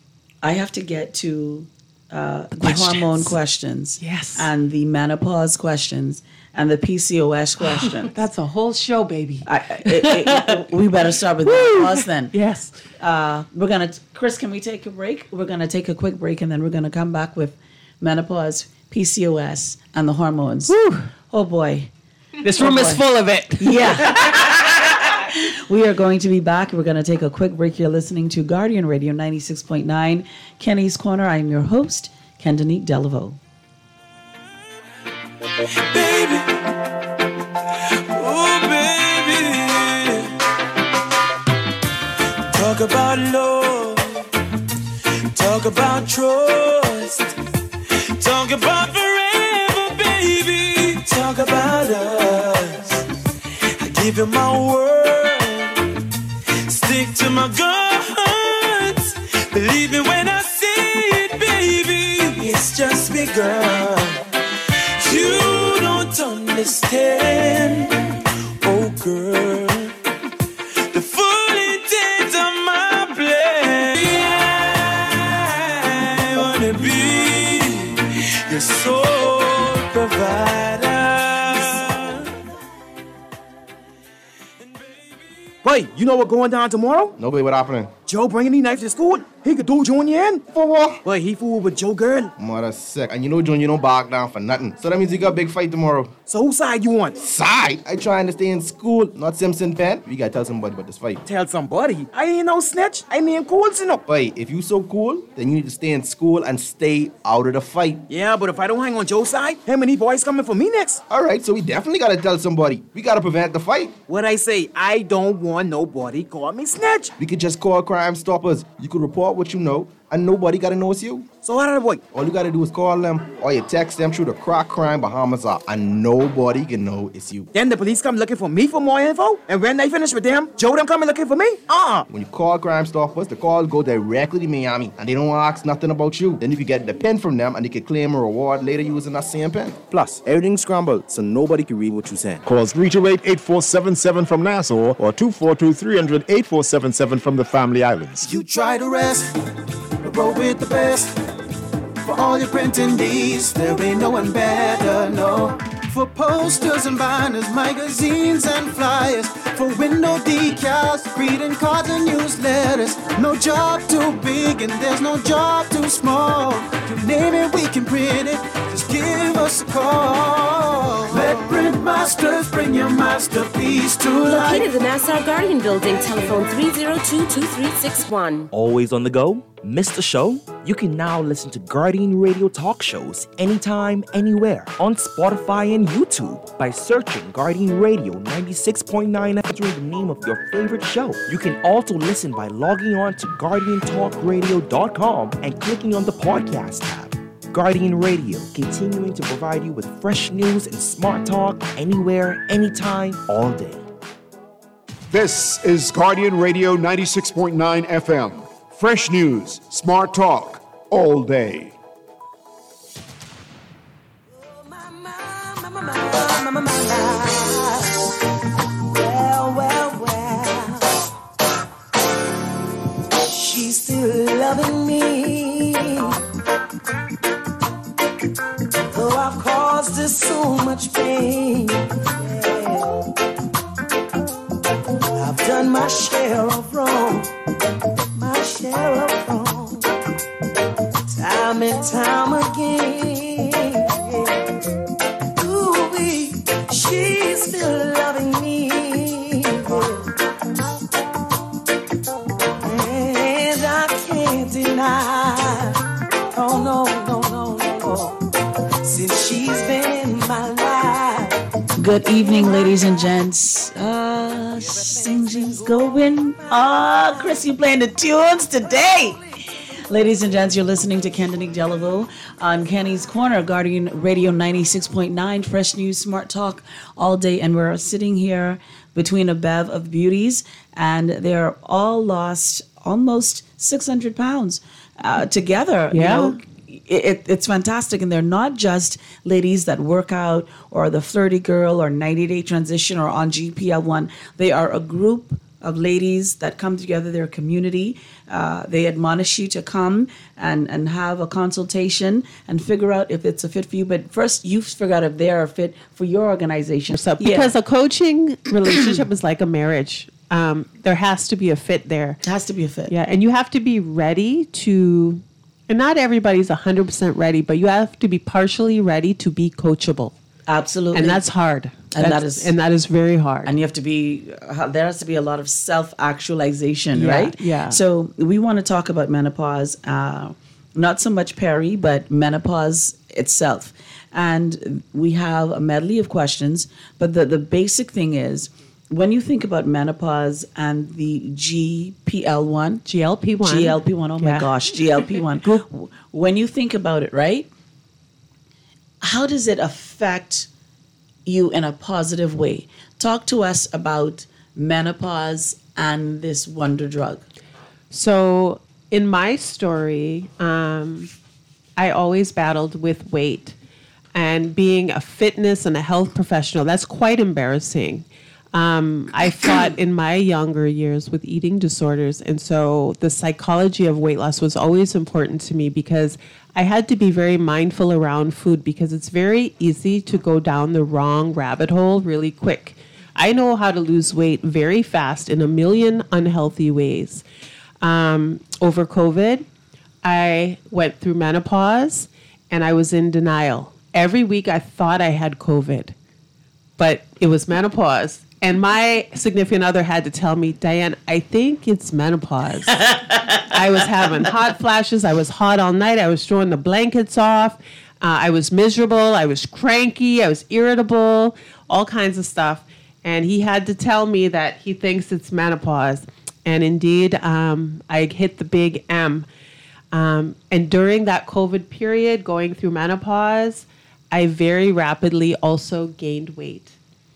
I have to get to uh, the, the hormone questions. Yes. And the menopause questions and the P C O S question. That's a whole show, baby. I, it, it, it, we better start with menopause then. Yes. Uh, we're going to, Chris, can we take a break? We're going to take a quick break, and then we're going to come back with menopause, P C O S, and the hormones. Woo. Oh, boy. This oh room boy. is full of it. Yeah. We are going to be back. We're going to take a quick break. You're listening to Guardian Radio ninety-six point nine, Kenny's Corner. I'm your host, Kendanique Delaveau. Baby, oh baby, talk about love, talk about trust, talk about forever, baby, talk about us. I give you my word, stick to my guns, believe me when I say it, baby, it's just begun. You don't understand, oh girl, the full intent of my plan. I wanna be your sole provider. Right, you know what's going down tomorrow? Nobody what happening? Joe bringing these knives to school? He could do Junior in? For what? Well, he fooled with Joe girl. Mother sick. And you know Junior don't bark down for nothing. So that means he got a big fight tomorrow. So whose side you want? Side? I trying to stay in school, not Simpson Pen. We gotta tell somebody about this fight. Tell somebody? I ain't no snitch. I mean cool, you know. Wait, if you so cool, then you need to stay in school and stay out of the fight. Yeah, but if I don't hang on Joe's side, him and these boys coming for me next. All right, so we definitely gotta tell somebody. We gotta prevent the fight. What I say, I don't want nobody call me snitch. We could just call Crime Stoppers. You could report what you know, and nobody gotta know it's you. So how do I boy? All you gotta do is call them, or you text them through the Crack Crime Bahamas app, and nobody can know it's you. Then the police come looking for me for more info, and when they finish with them, Joe them coming looking for me? Uh-uh. When you call Crime Stoppers, the calls go directly to Miami, and they don't ask nothing about you. Then you can get the pen from them, and they can claim a reward later using that same pen. Plus, everything's scrambled, so nobody can read what you're saying. Call three two eight, eight four seven seven from Nassau, or two four two, three hundred, eight four seven seven from the Family Islands. You try to rest, but roll with the best. For all your printing needs, there ain't no one better, no. For posters and banners, magazines and flyers, for window decals, greeting cards and newsletters. No job too big and there's no job too small. You name it, we can print it, just give us a call. Let Print Masters bring your masterpiece to life. Located in the Nassau Guardian Building, telephone three zero two, two three six one. Always on the go? Missed the show? You can now listen to Guardian Radio talk shows anytime, anywhere on Spotify and YouTube by searching Guardian Radio ninety-six point nine F M, the name of your favorite show. You can also listen by logging on to guardian talk radio dot com and clicking on the podcast tab. Guardian Radio, continuing to provide you with fresh news and smart talk anywhere, anytime, all day. This is Guardian Radio ninety-six point nine F M. Fresh news, smart talk, all day. Well, well, well. She's still loving me. Though I've caused her so much pain. Yeah. I've done my share of wrong. My share of wrong, time and time again. Ooh, she's still loving me, and I can't deny. Oh no, no, no, no, since she's been in my life. Good evening, ladies and gents. Uh, singing's going. Ah, oh, Chris, you playing the tunes today. Ladies and gents, you're listening to Kendanique Delaveau on Kenny's Corner, Guardian Radio ninety-six point nine, Fresh News, Smart Talk all day. And we're sitting here between a bev of beauties, and they're all lost almost six hundred pounds uh, together. Yeah. You know, It, it's fantastic, and they're not just ladies that work out or the flirty girl or ninety day transition or on G P L one. They are a group of ladies that come together. They're a community. Uh, they admonish you to come and, and have a consultation and figure out if it's a fit for you. But first, you figure out if they're a fit for your organization. So, because yeah. a coaching relationship is like a marriage. Um, there has to be a fit there. It has to be a fit. Yeah, and you have to be ready to... And not everybody's one hundred percent ready, but you have to be partially ready to be coachable. Absolutely. And that's hard. And that's, that is and that is very hard. And you have to be, uh, there has to be a lot of self-actualization, yeah, right? Yeah. So we want to talk about menopause, uh, not so much peri, but menopause itself. And we have a medley of questions, but the, the basic thing is, when you think about menopause and the G P L one, G L P one, G L P one, oh yeah. my gosh, G L P one. When you think about it, right? How does it affect you in a positive way? Talk to us about menopause and this wonder drug. So, in my story, um, I always battled with weight, and being a fitness and a health professional, that's quite embarrassing. Um, I fought in my younger years with eating disorders, and so the psychology of weight loss was always important to me because I had to be very mindful around food because it's very easy to go down the wrong rabbit hole really quick. I know how to lose weight very fast in a million unhealthy ways. um, over COVID. I went through menopause, and I was in denial. Every week I thought I had COVID, but it was menopause. And my significant other had to tell me, Diane, I think it's menopause. I was having hot flashes. I was hot all night. I was throwing the blankets off. Uh, I was miserable. I was cranky. I was irritable, all kinds of stuff. And he had to tell me that he thinks it's menopause. And indeed, um, I hit the big M. Um, and during that COVID period, going through menopause, I very rapidly also gained weight.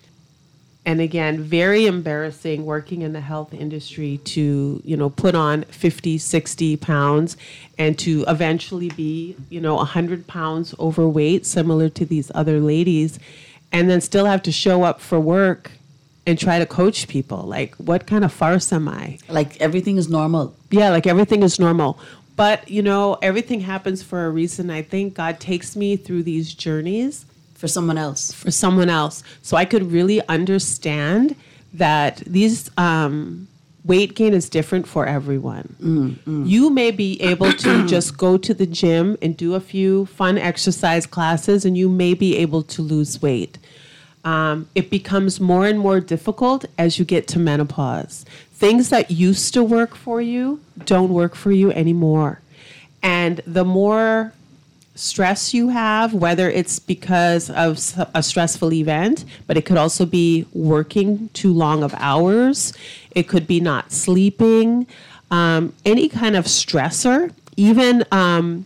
And again, very embarrassing working in the health industry to, you know, put on fifty, sixty pounds and to eventually be, you know, one hundred pounds overweight, similar to these other ladies, and then still have to show up for work and try to coach people. Like, what kind of farce am I? Like everything is normal. Yeah, like everything is normal. But, you know, everything happens for a reason. I think God takes me through these journeys for someone else. For someone else. So I could really understand that these um, weight gain is different for everyone. Mm, mm. You may be able to just go to the gym and do a few fun exercise classes, and you may be able to lose weight. Um, it becomes more and more difficult as you get to menopause. Things that used to work for you don't work for you anymore. And the more stress you have, whether it's because of a stressful event, but it could also be working too long of hours. It could be not sleeping, um, any kind of stressor, even um,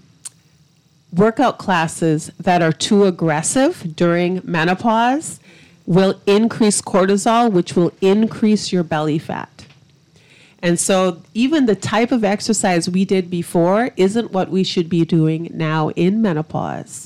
workout classes that are too aggressive during menopause will increase cortisol, which will increase your belly fat. And so even the type of exercise we did before isn't what we should be doing now in menopause.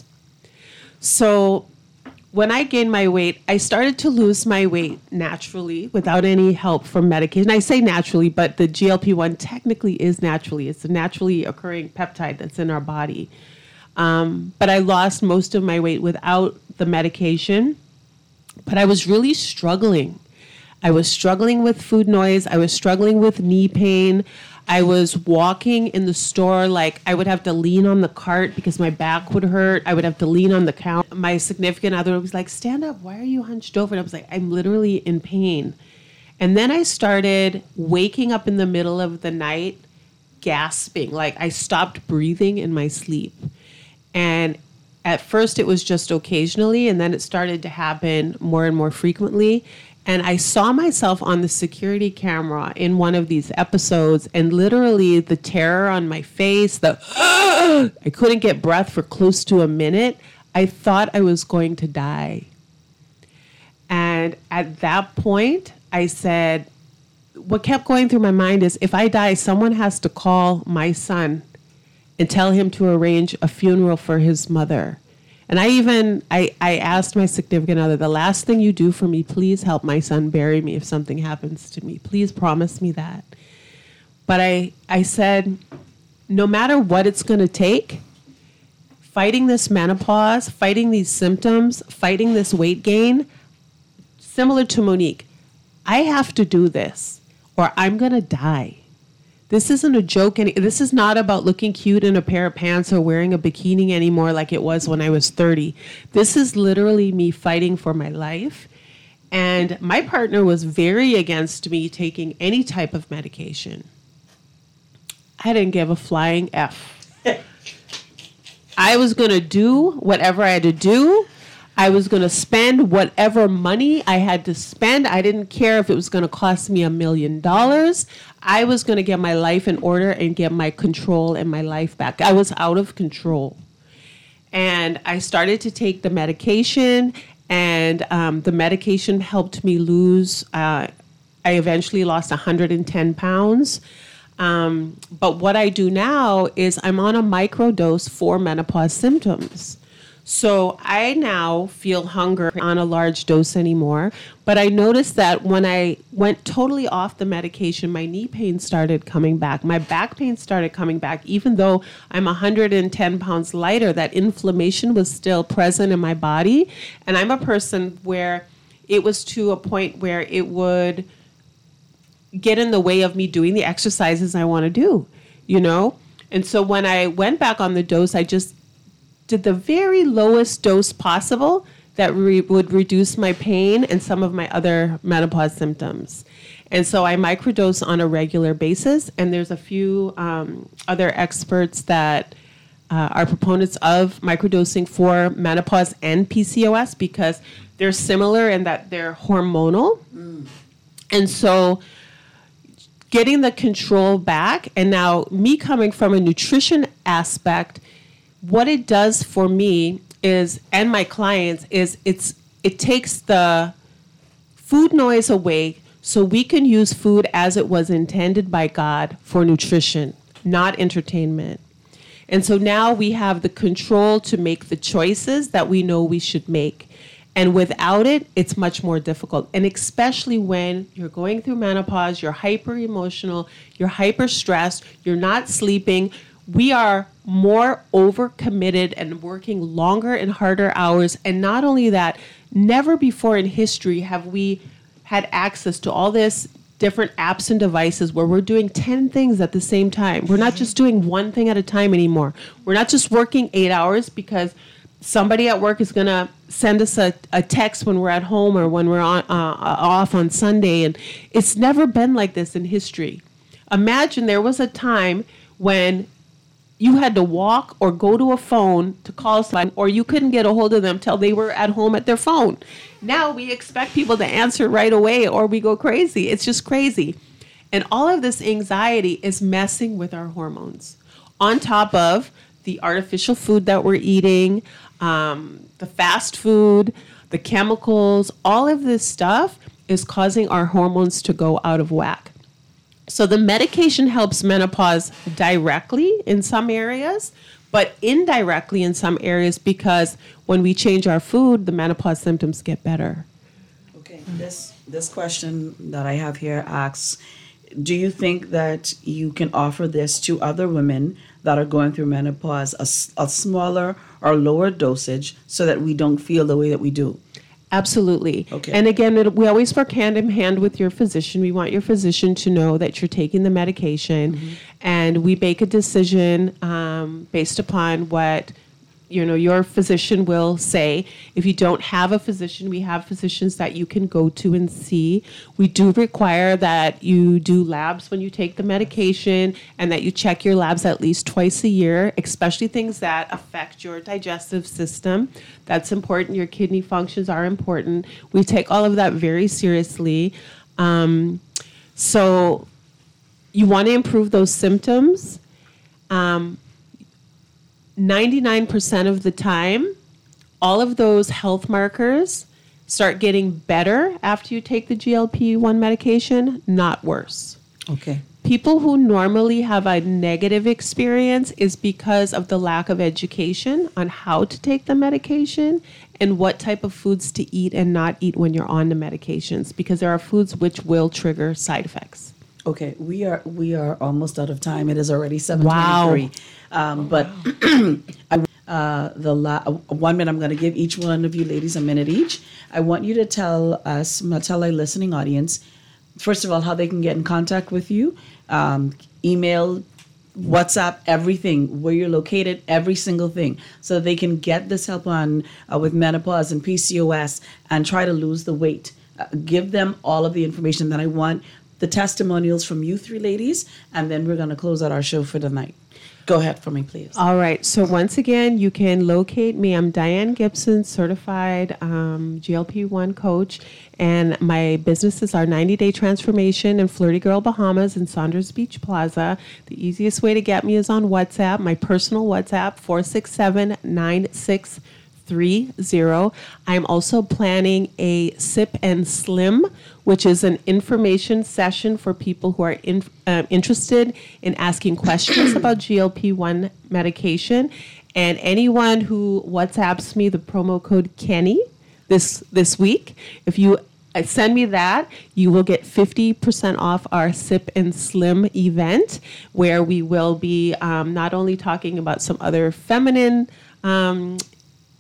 So when I gained my weight, I started to lose my weight naturally without any help from medication. I say naturally, but the G L P one technically is naturally. It's a naturally occurring peptide that's in our body. Um, but I lost most of my weight without the medication. But I was really struggling. I was struggling with food noise. I was struggling with knee pain. I was walking in the store like I would have to lean on the cart because my back would hurt. I would have to lean on the counter. My significant other was like, stand up. Why are you hunched over? And I was like, I'm literally in pain. And then I started waking up in the middle of the night, gasping. Like I stopped breathing in my sleep. And at first it was just occasionally, and then it started to happen more and more frequently. And I saw myself on the security camera in one of these episodes, and literally the terror on my face, the I couldn't get breath for close to a minute. I thought I was going to die. And at that point, I said, what kept going through my mind is, if I die, someone has to call my son and tell him to arrange a funeral for his mother. And I even, I, I asked my significant other, the last thing you do for me, please help my son bury me if something happens to me. Please promise me that. But I, I said, no matter what it's going to take, fighting this menopause, fighting these symptoms, fighting this weight gain, similar to Monique, I have to do this or I'm going to die. This isn't a joke. Any, this is not about looking cute in a pair of pants or wearing a bikini anymore like it was when I was thirty. This is literally me fighting for my life. And my partner was very against me taking any type of medication. I didn't give a flying F. I was going to do whatever I had to do. I was going to spend whatever money I had to spend. I didn't care if it was going to cost me a million dollars. I was going to get my life in order and get my control and my life back. I was out of control. And I started to take the medication, and um, the medication helped me lose. Uh, I eventually lost one hundred ten pounds. Um, but what I do now is I'm on a microdose for menopause symptoms. So I now feel hunger on a large dose anymore. But I noticed that when I went totally off the medication, my knee pain started coming back. My back pain started coming back. Even though I'm one hundred ten pounds lighter, that inflammation was still present in my body. And I'm a person where it was to a point where it would get in the way of me doing the exercises I want to do, you know? And so when I went back on the dose, I just did the very lowest dose possible that re- would reduce my pain and some of my other menopause symptoms. And so I microdose on a regular basis, and there's a few um, other experts that uh, are proponents of microdosing for menopause and P C O S because they're similar in that they're hormonal. Mm. And so getting the control back, and now me coming from a nutrition aspect, what it does for me is, and my clients, is it's it takes the food noise away so we can use food as it was intended by God for nutrition, not entertainment. And so now we have the control to make the choices that we know we should make. And without it, it's much more difficult. And especially when you're going through menopause, you're hyper emotional, you're hyper stressed, you're not sleeping. We are more overcommitted and working longer and harder hours. And not only that, never before in history have we had access to all this different apps and devices where we're doing ten things at the same time. We're not just doing one thing at a time anymore. We're not just working eight hours because somebody at work is going to send us a, a text when we're at home or when we're on, uh, off on Sunday. And it's never been like this in history. Imagine there was a time when you had to walk or go to a phone to call someone, or you couldn't get a hold of them till they were at home at their phone. Now we expect people to answer right away or we go crazy. It's just crazy. And all of this anxiety is messing with our hormones. On top of the artificial food that we're eating, um, the fast food, the chemicals, all of this stuff is causing our hormones to go out of whack. So the medication helps menopause directly in some areas, but indirectly in some areas because when we change our food, the menopause symptoms get better. Okay, this this question that I have here asks, do you think that you can offer this to other women that are going through menopause, a, a smaller or lower dosage so that we don't feel the way that we do? Absolutely. Okay. And again, it, we always work hand in hand with your physician. We want your physician to know that you're taking the medication, mm-hmm. and we make a decision um, based upon what you know your physician will say. If you don't have a physician, we have physicians that you can go to and see. We do require that you do labs when you take the medication and that you check your labs at least twice a year, especially things that affect your digestive system. That's important. Your kidney functions are important. We take all of that very seriously. Um, so you want to improve those symptoms. Um, ninety-nine percent of the time, all of those health markers start getting better after you take the G L P one medication, not worse. Okay. People who normally have a negative experience is because of the lack of education on how to take the medication and what type of foods to eat and not eat when you're on the medications, because there are foods which will trigger side effects. Okay, we are we are almost out of time. It is already seven twenty-three. Wow. Um, but I, uh, the la- one minute, I'm going to give each one of you ladies a minute each. I want you to tell us, tell our listening audience, first of all, how they can get in contact with you, um, email, WhatsApp, everything, where you're located, every single thing, so they can get this help on uh, with menopause and P C O S and try to lose the weight. Uh, give them all of the information that I want, the testimonials from you three ladies, and then we're going to close out our show for the night. Go ahead for me, please. All right. So once again, you can locate me. I'm Diane Gibson, certified um, G L P one coach, and my businesses are ninety day Transformation and Flirty Girl Bahamas in Saunders Beach Plaza. The easiest way to get me is on WhatsApp, my personal WhatsApp, four six seven, nine six three zero. I'm also planning a Sip and Slim, which is an information session for people who are in, uh, interested in asking questions about G L P one medication. And anyone who WhatsApps me the promo code Kenny this this week, if you send me that, you will get fifty percent off our Sip and Slim event, where we will be um, not only talking about some other feminine um,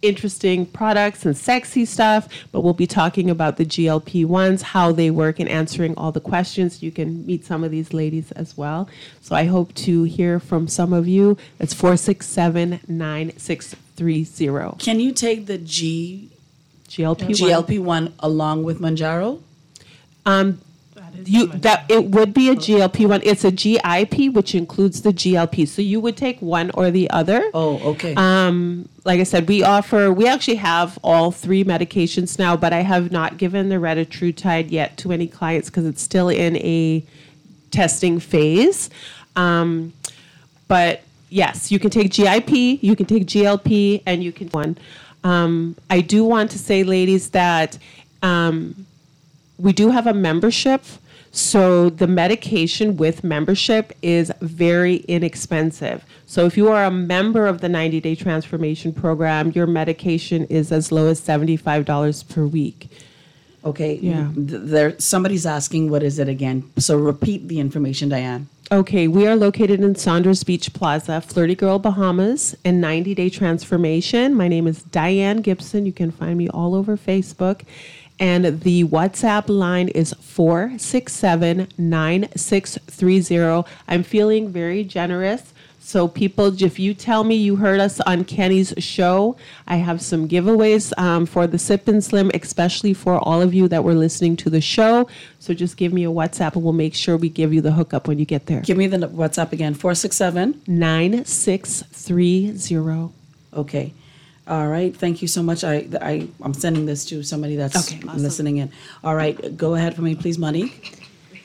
interesting products and sexy stuff, but we'll be talking about the G L P ones, how they work, and answering all the questions. You can meet some of these ladies as well. So I hope to hear from some of you. That's four six seven, nine six three zero. Can you take the G G L P one G L P one along with Mounjaro? Um, you that it would be a G L P one. It's a G I P, which includes the G L P. So you would take one or the other. Oh, okay. Um, like I said, we offer. We actually have all three medications now, but I have not given the retatrutide yet to any clients because it's still in a testing phase. Um, but yes, you can take G I P, you can take G L P, and you can one. Um, I do want to say, ladies, that um, we do have a membership. So the medication with membership is very inexpensive. So if you are a member of the ninety-day transformation program, your medication is as low as seventy-five dollars per week. Okay. Yeah. Th- There. Somebody's asking, what is it again? So repeat the information, Diane. Okay, we are located in Saunders Beach Plaza, Flirty Girl, Bahamas, and ninety-day transformation. My name is Diane Gibson. You can find me all over Facebook. And the WhatsApp line is four six seven, nine six three zero. I'm feeling very generous. So people, if you tell me you heard us on Kenny's show, I have some giveaways um, for the Sip and Slim, especially for all of you that were listening to the show. So just give me a WhatsApp and we'll make sure we give you the hookup when you get there. Give me the WhatsApp again, four six seven, nine six three zero. Okay. All right. Thank you so much. I, I, I'm sending this to somebody that's Okay, awesome. listening in. All right. Go ahead for me, please, Monique.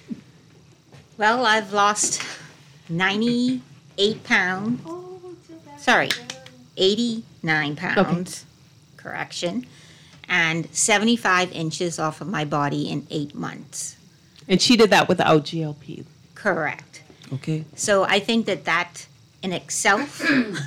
Well, I've lost ninety-eight pounds. Sorry, eighty-nine pounds. Correction. And seventy-five inches off of my body in eight months. And she did that without G L P. Correct. Okay. So I think that that in itself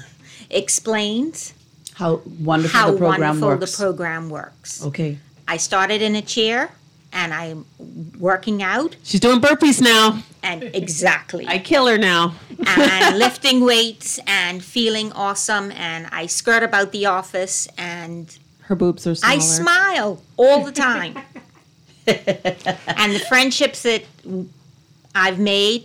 explains How wonderful how the program wonderful works. the program works. Okay. I started in a chair and I'm working out. She's doing burpees now. And exactly. I kill her now. And lifting weights and feeling awesome. And I skirt about the office and her boobs are smaller. I smile all the time. And the friendships that I've made,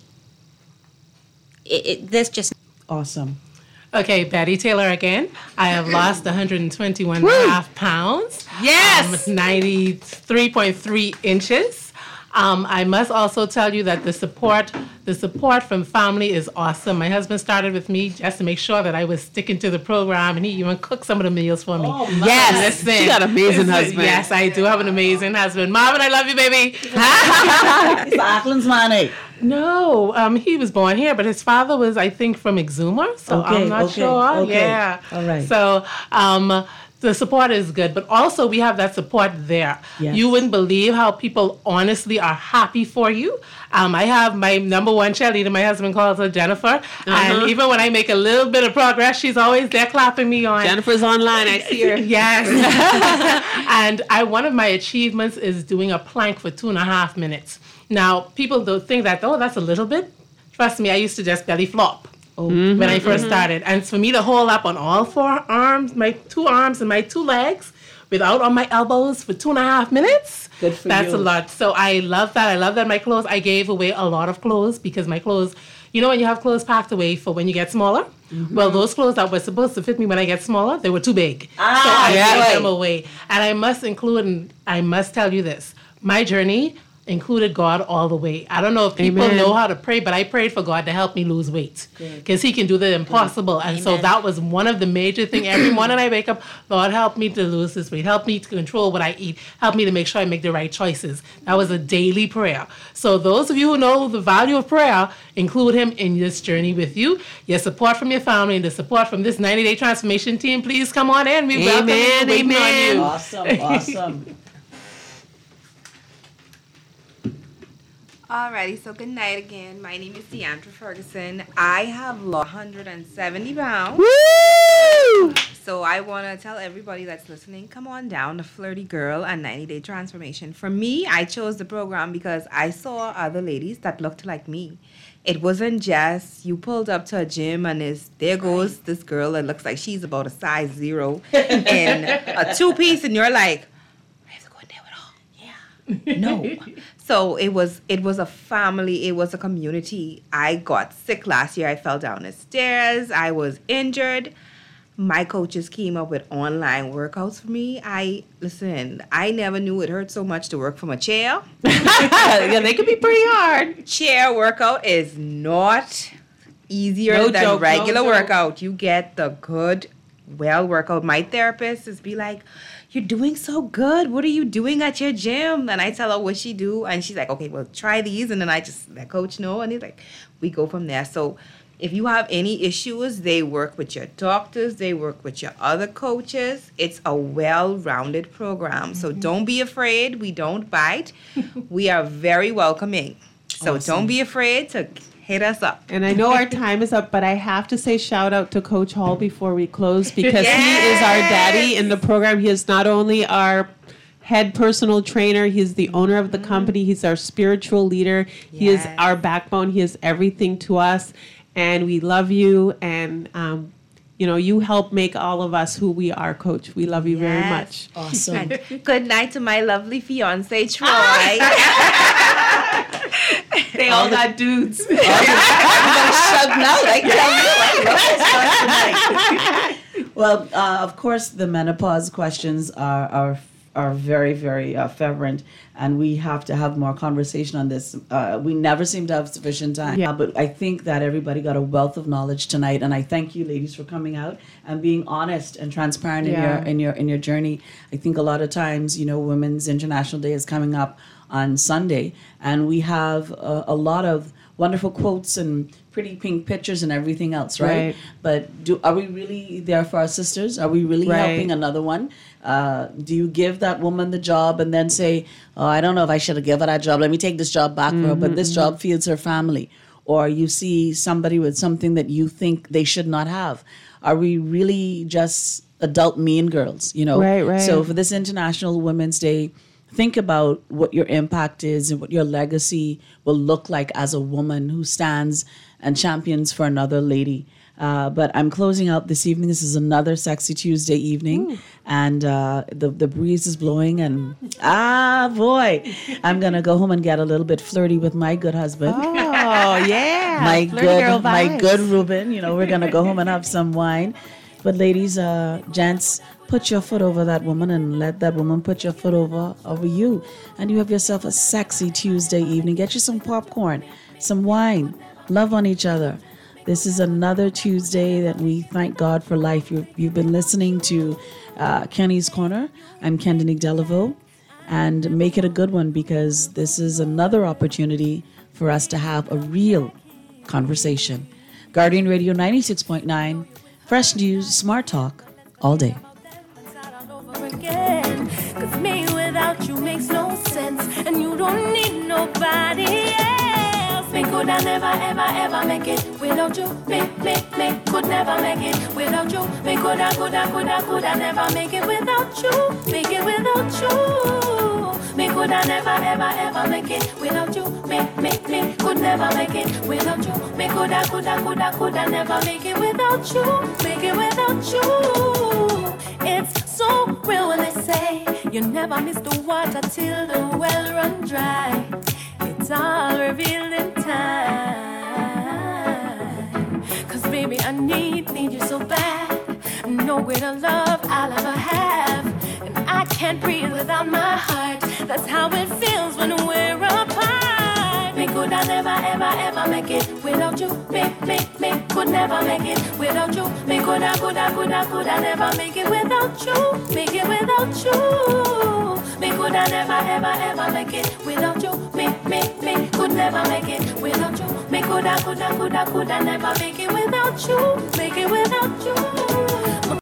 it, it, there's just awesome. Okay, Betty Taylor again. I have lost one hundred twenty-one and a half pounds. Yes! Um, ninety-three point three inches. Um, I must also tell you that the support, the support from family is awesome. My husband started with me just to make sure that I was sticking to the program, and he even cooked some of the meals for me. Oh, yes, listen, she got an amazing listen, husband. Yes, I do have an amazing husband. Marvin, I love you, baby. It's Auckland's money. No, um, he was born here, but his father was, I think, from Exuma, so Okay, I'm not okay, sure. okay. Yeah. All right. So um, the support is good, but also we have that support there. Yes. You wouldn't believe how people honestly are happy for you. Um, I have my number one cheerleader, my husband calls her Jennifer, Uh-huh. and even when I make a little bit of progress, she's always there clapping me on. Jennifer's online, I see her. Yes. And I one of my achievements is doing a plank for two and a half minutes. Now, people don't think that, oh, that's a little bit. Trust me, I used to just belly flop Oh. when I 1st Mhm. started. And for me to hold up on all four arms, my two arms and my two legs, without on my elbows for two and a half minutes, Good for that's you. a lot. So I love that. I love that my clothes, I gave away a lot of clothes because my clothes, you know when you have clothes packed away for when you get smaller? Mm-hmm. Well, those clothes that were supposed to fit me when I get smaller, they were too big. Ah, so I yeah, gave right. them away. And I must include, and I must tell you this, my journey included God all the way. I don't know if people Amen. know how to pray, but I prayed for God to help me lose weight because he can do the impossible. And so that was one of the major things. Every morning I wake up, Lord, help me to lose this weight. Help me to control what I eat. Help me to make sure I make the right choices. That was a daily prayer. So those of you who know the value of prayer, include him in this journey with you. Your support from your family and the support from this ninety-day transformation team, please come on in. We welcome you. Amen, Waiting on amen. you. Awesome, awesome. Alrighty, so good night again. My name is Deandra Ferguson. I have lost one hundred seventy pounds. Woo! So I want to tell everybody that's listening, come on down to Flirty Girl and ninety day Transformation. For me, I chose the program because I saw other ladies that looked like me. It wasn't just you pulled up to a gym and is there goes this girl that looks like she's about a size zero in a two-piece, and you're like, I have to go in there with her. Yeah. No. So it was it was a family, it was a community. I got sick last year. I fell down the stairs. I was injured. My coaches came up with online workouts for me. I, listen, I never knew it hurt so much to work from a chair. Yeah, they can be pretty hard. Chair workout is not easier No than joke, regular no joke. workout. You get the good, well workout. My therapist is be like, you're doing so good. What are you doing at your gym? And I tell her what she do. And she's like, okay, well, try these. And then I just let coach know. And he's like, we go from there. So if you have any issues, they work with your doctors, they work with your other coaches. It's a well-rounded program. So don't be afraid. We don't bite. We are very welcoming. So Awesome. don't be afraid to hit us up. And I know our time is up, but I have to say shout out to Coach Hall before we close, because he is our daddy in the program. He is not only our head personal trainer, he's the owner of the company, he's our spiritual leader, he is our backbone, he is everything to us. And we love you, and um, you know, you help make all of us who we are, Coach. We love you very much. Awesome. Good night to my lovely fiance, Troy. They all got dudes. I'm gonna shut now, like tell me. Well, uh, of course, the menopause questions are are are very, very uh, fervent, and we have to have more conversation on this. Uh, we never seem to have sufficient time. Yeah. Uh, but I think that everybody got a wealth of knowledge tonight, and I thank you, ladies, for coming out and being honest and transparent Yeah. in your in your in your journey. I think a lot of times, you know, Women's International Day is coming up on Sunday, and we have a, a lot of wonderful quotes and pretty pink pictures and everything else, right? Right. But do are we really there for our sisters? Are we really Right. helping another one? Uh, do you give that woman the job and then say, oh, I don't know if I should have given her that job. Let me take this job back for her. But this Mhm, job feeds her family. Or you see somebody with something that you think they should not have. Are we really just adult mean girls, you know? Right, right. So for this International Women's Day, think about what your impact is and what your legacy will look like as a woman who stands and champions for another lady. Uh, but I'm closing out this evening. This is another Sexy Tuesday evening, and uh, the the breeze is blowing. And ah, boy, I'm gonna go home and get a little bit flirty with my good husband. Oh yeah, my Flirty good, girl my vibes. good Ruben. You know, we're gonna go home and have some wine. But ladies, uh, gents, put your foot over that woman and let that woman put your foot over over you, and you have yourself a sexy Tuesday evening. Get you some popcorn, some wine, love on each other. This is another Tuesday that we thank God for life. You've, you've been listening to uh, Kenny's Corner. I'm Kendinique Delaveau, and make it a good one, because this is another opportunity for us to have a real conversation. Guardian Radio ninety-six point nine, fresh news, smart talk, all day. Again, 'cause me without you makes no sense, and you don't need nobody else. Me could I never ever ever make it without you. Me me me could never make it without you. Me could I could I could I could I never make it without you. Make it without you. Me could I never ever ever make it without you. Me me me could never make it without you. Me could I could I could I could I never make it without you. Make it without you. It's so real when they say you never miss the water till the well run dry. It's all revealed in time. 'Cause baby, I need, need you so bad. No greater love I'll ever have. And I can't breathe without my heart. That's how it feels when we're apart. Me could I never ever ever make it without you. Me, me, me could never make it without you. Me could I could I could I could I never make it without you. Make it without you. Me could I never ever ever make it without you. Me, me, me could never make it without you. Me could I could I could I could I never make it without you. Make it without you.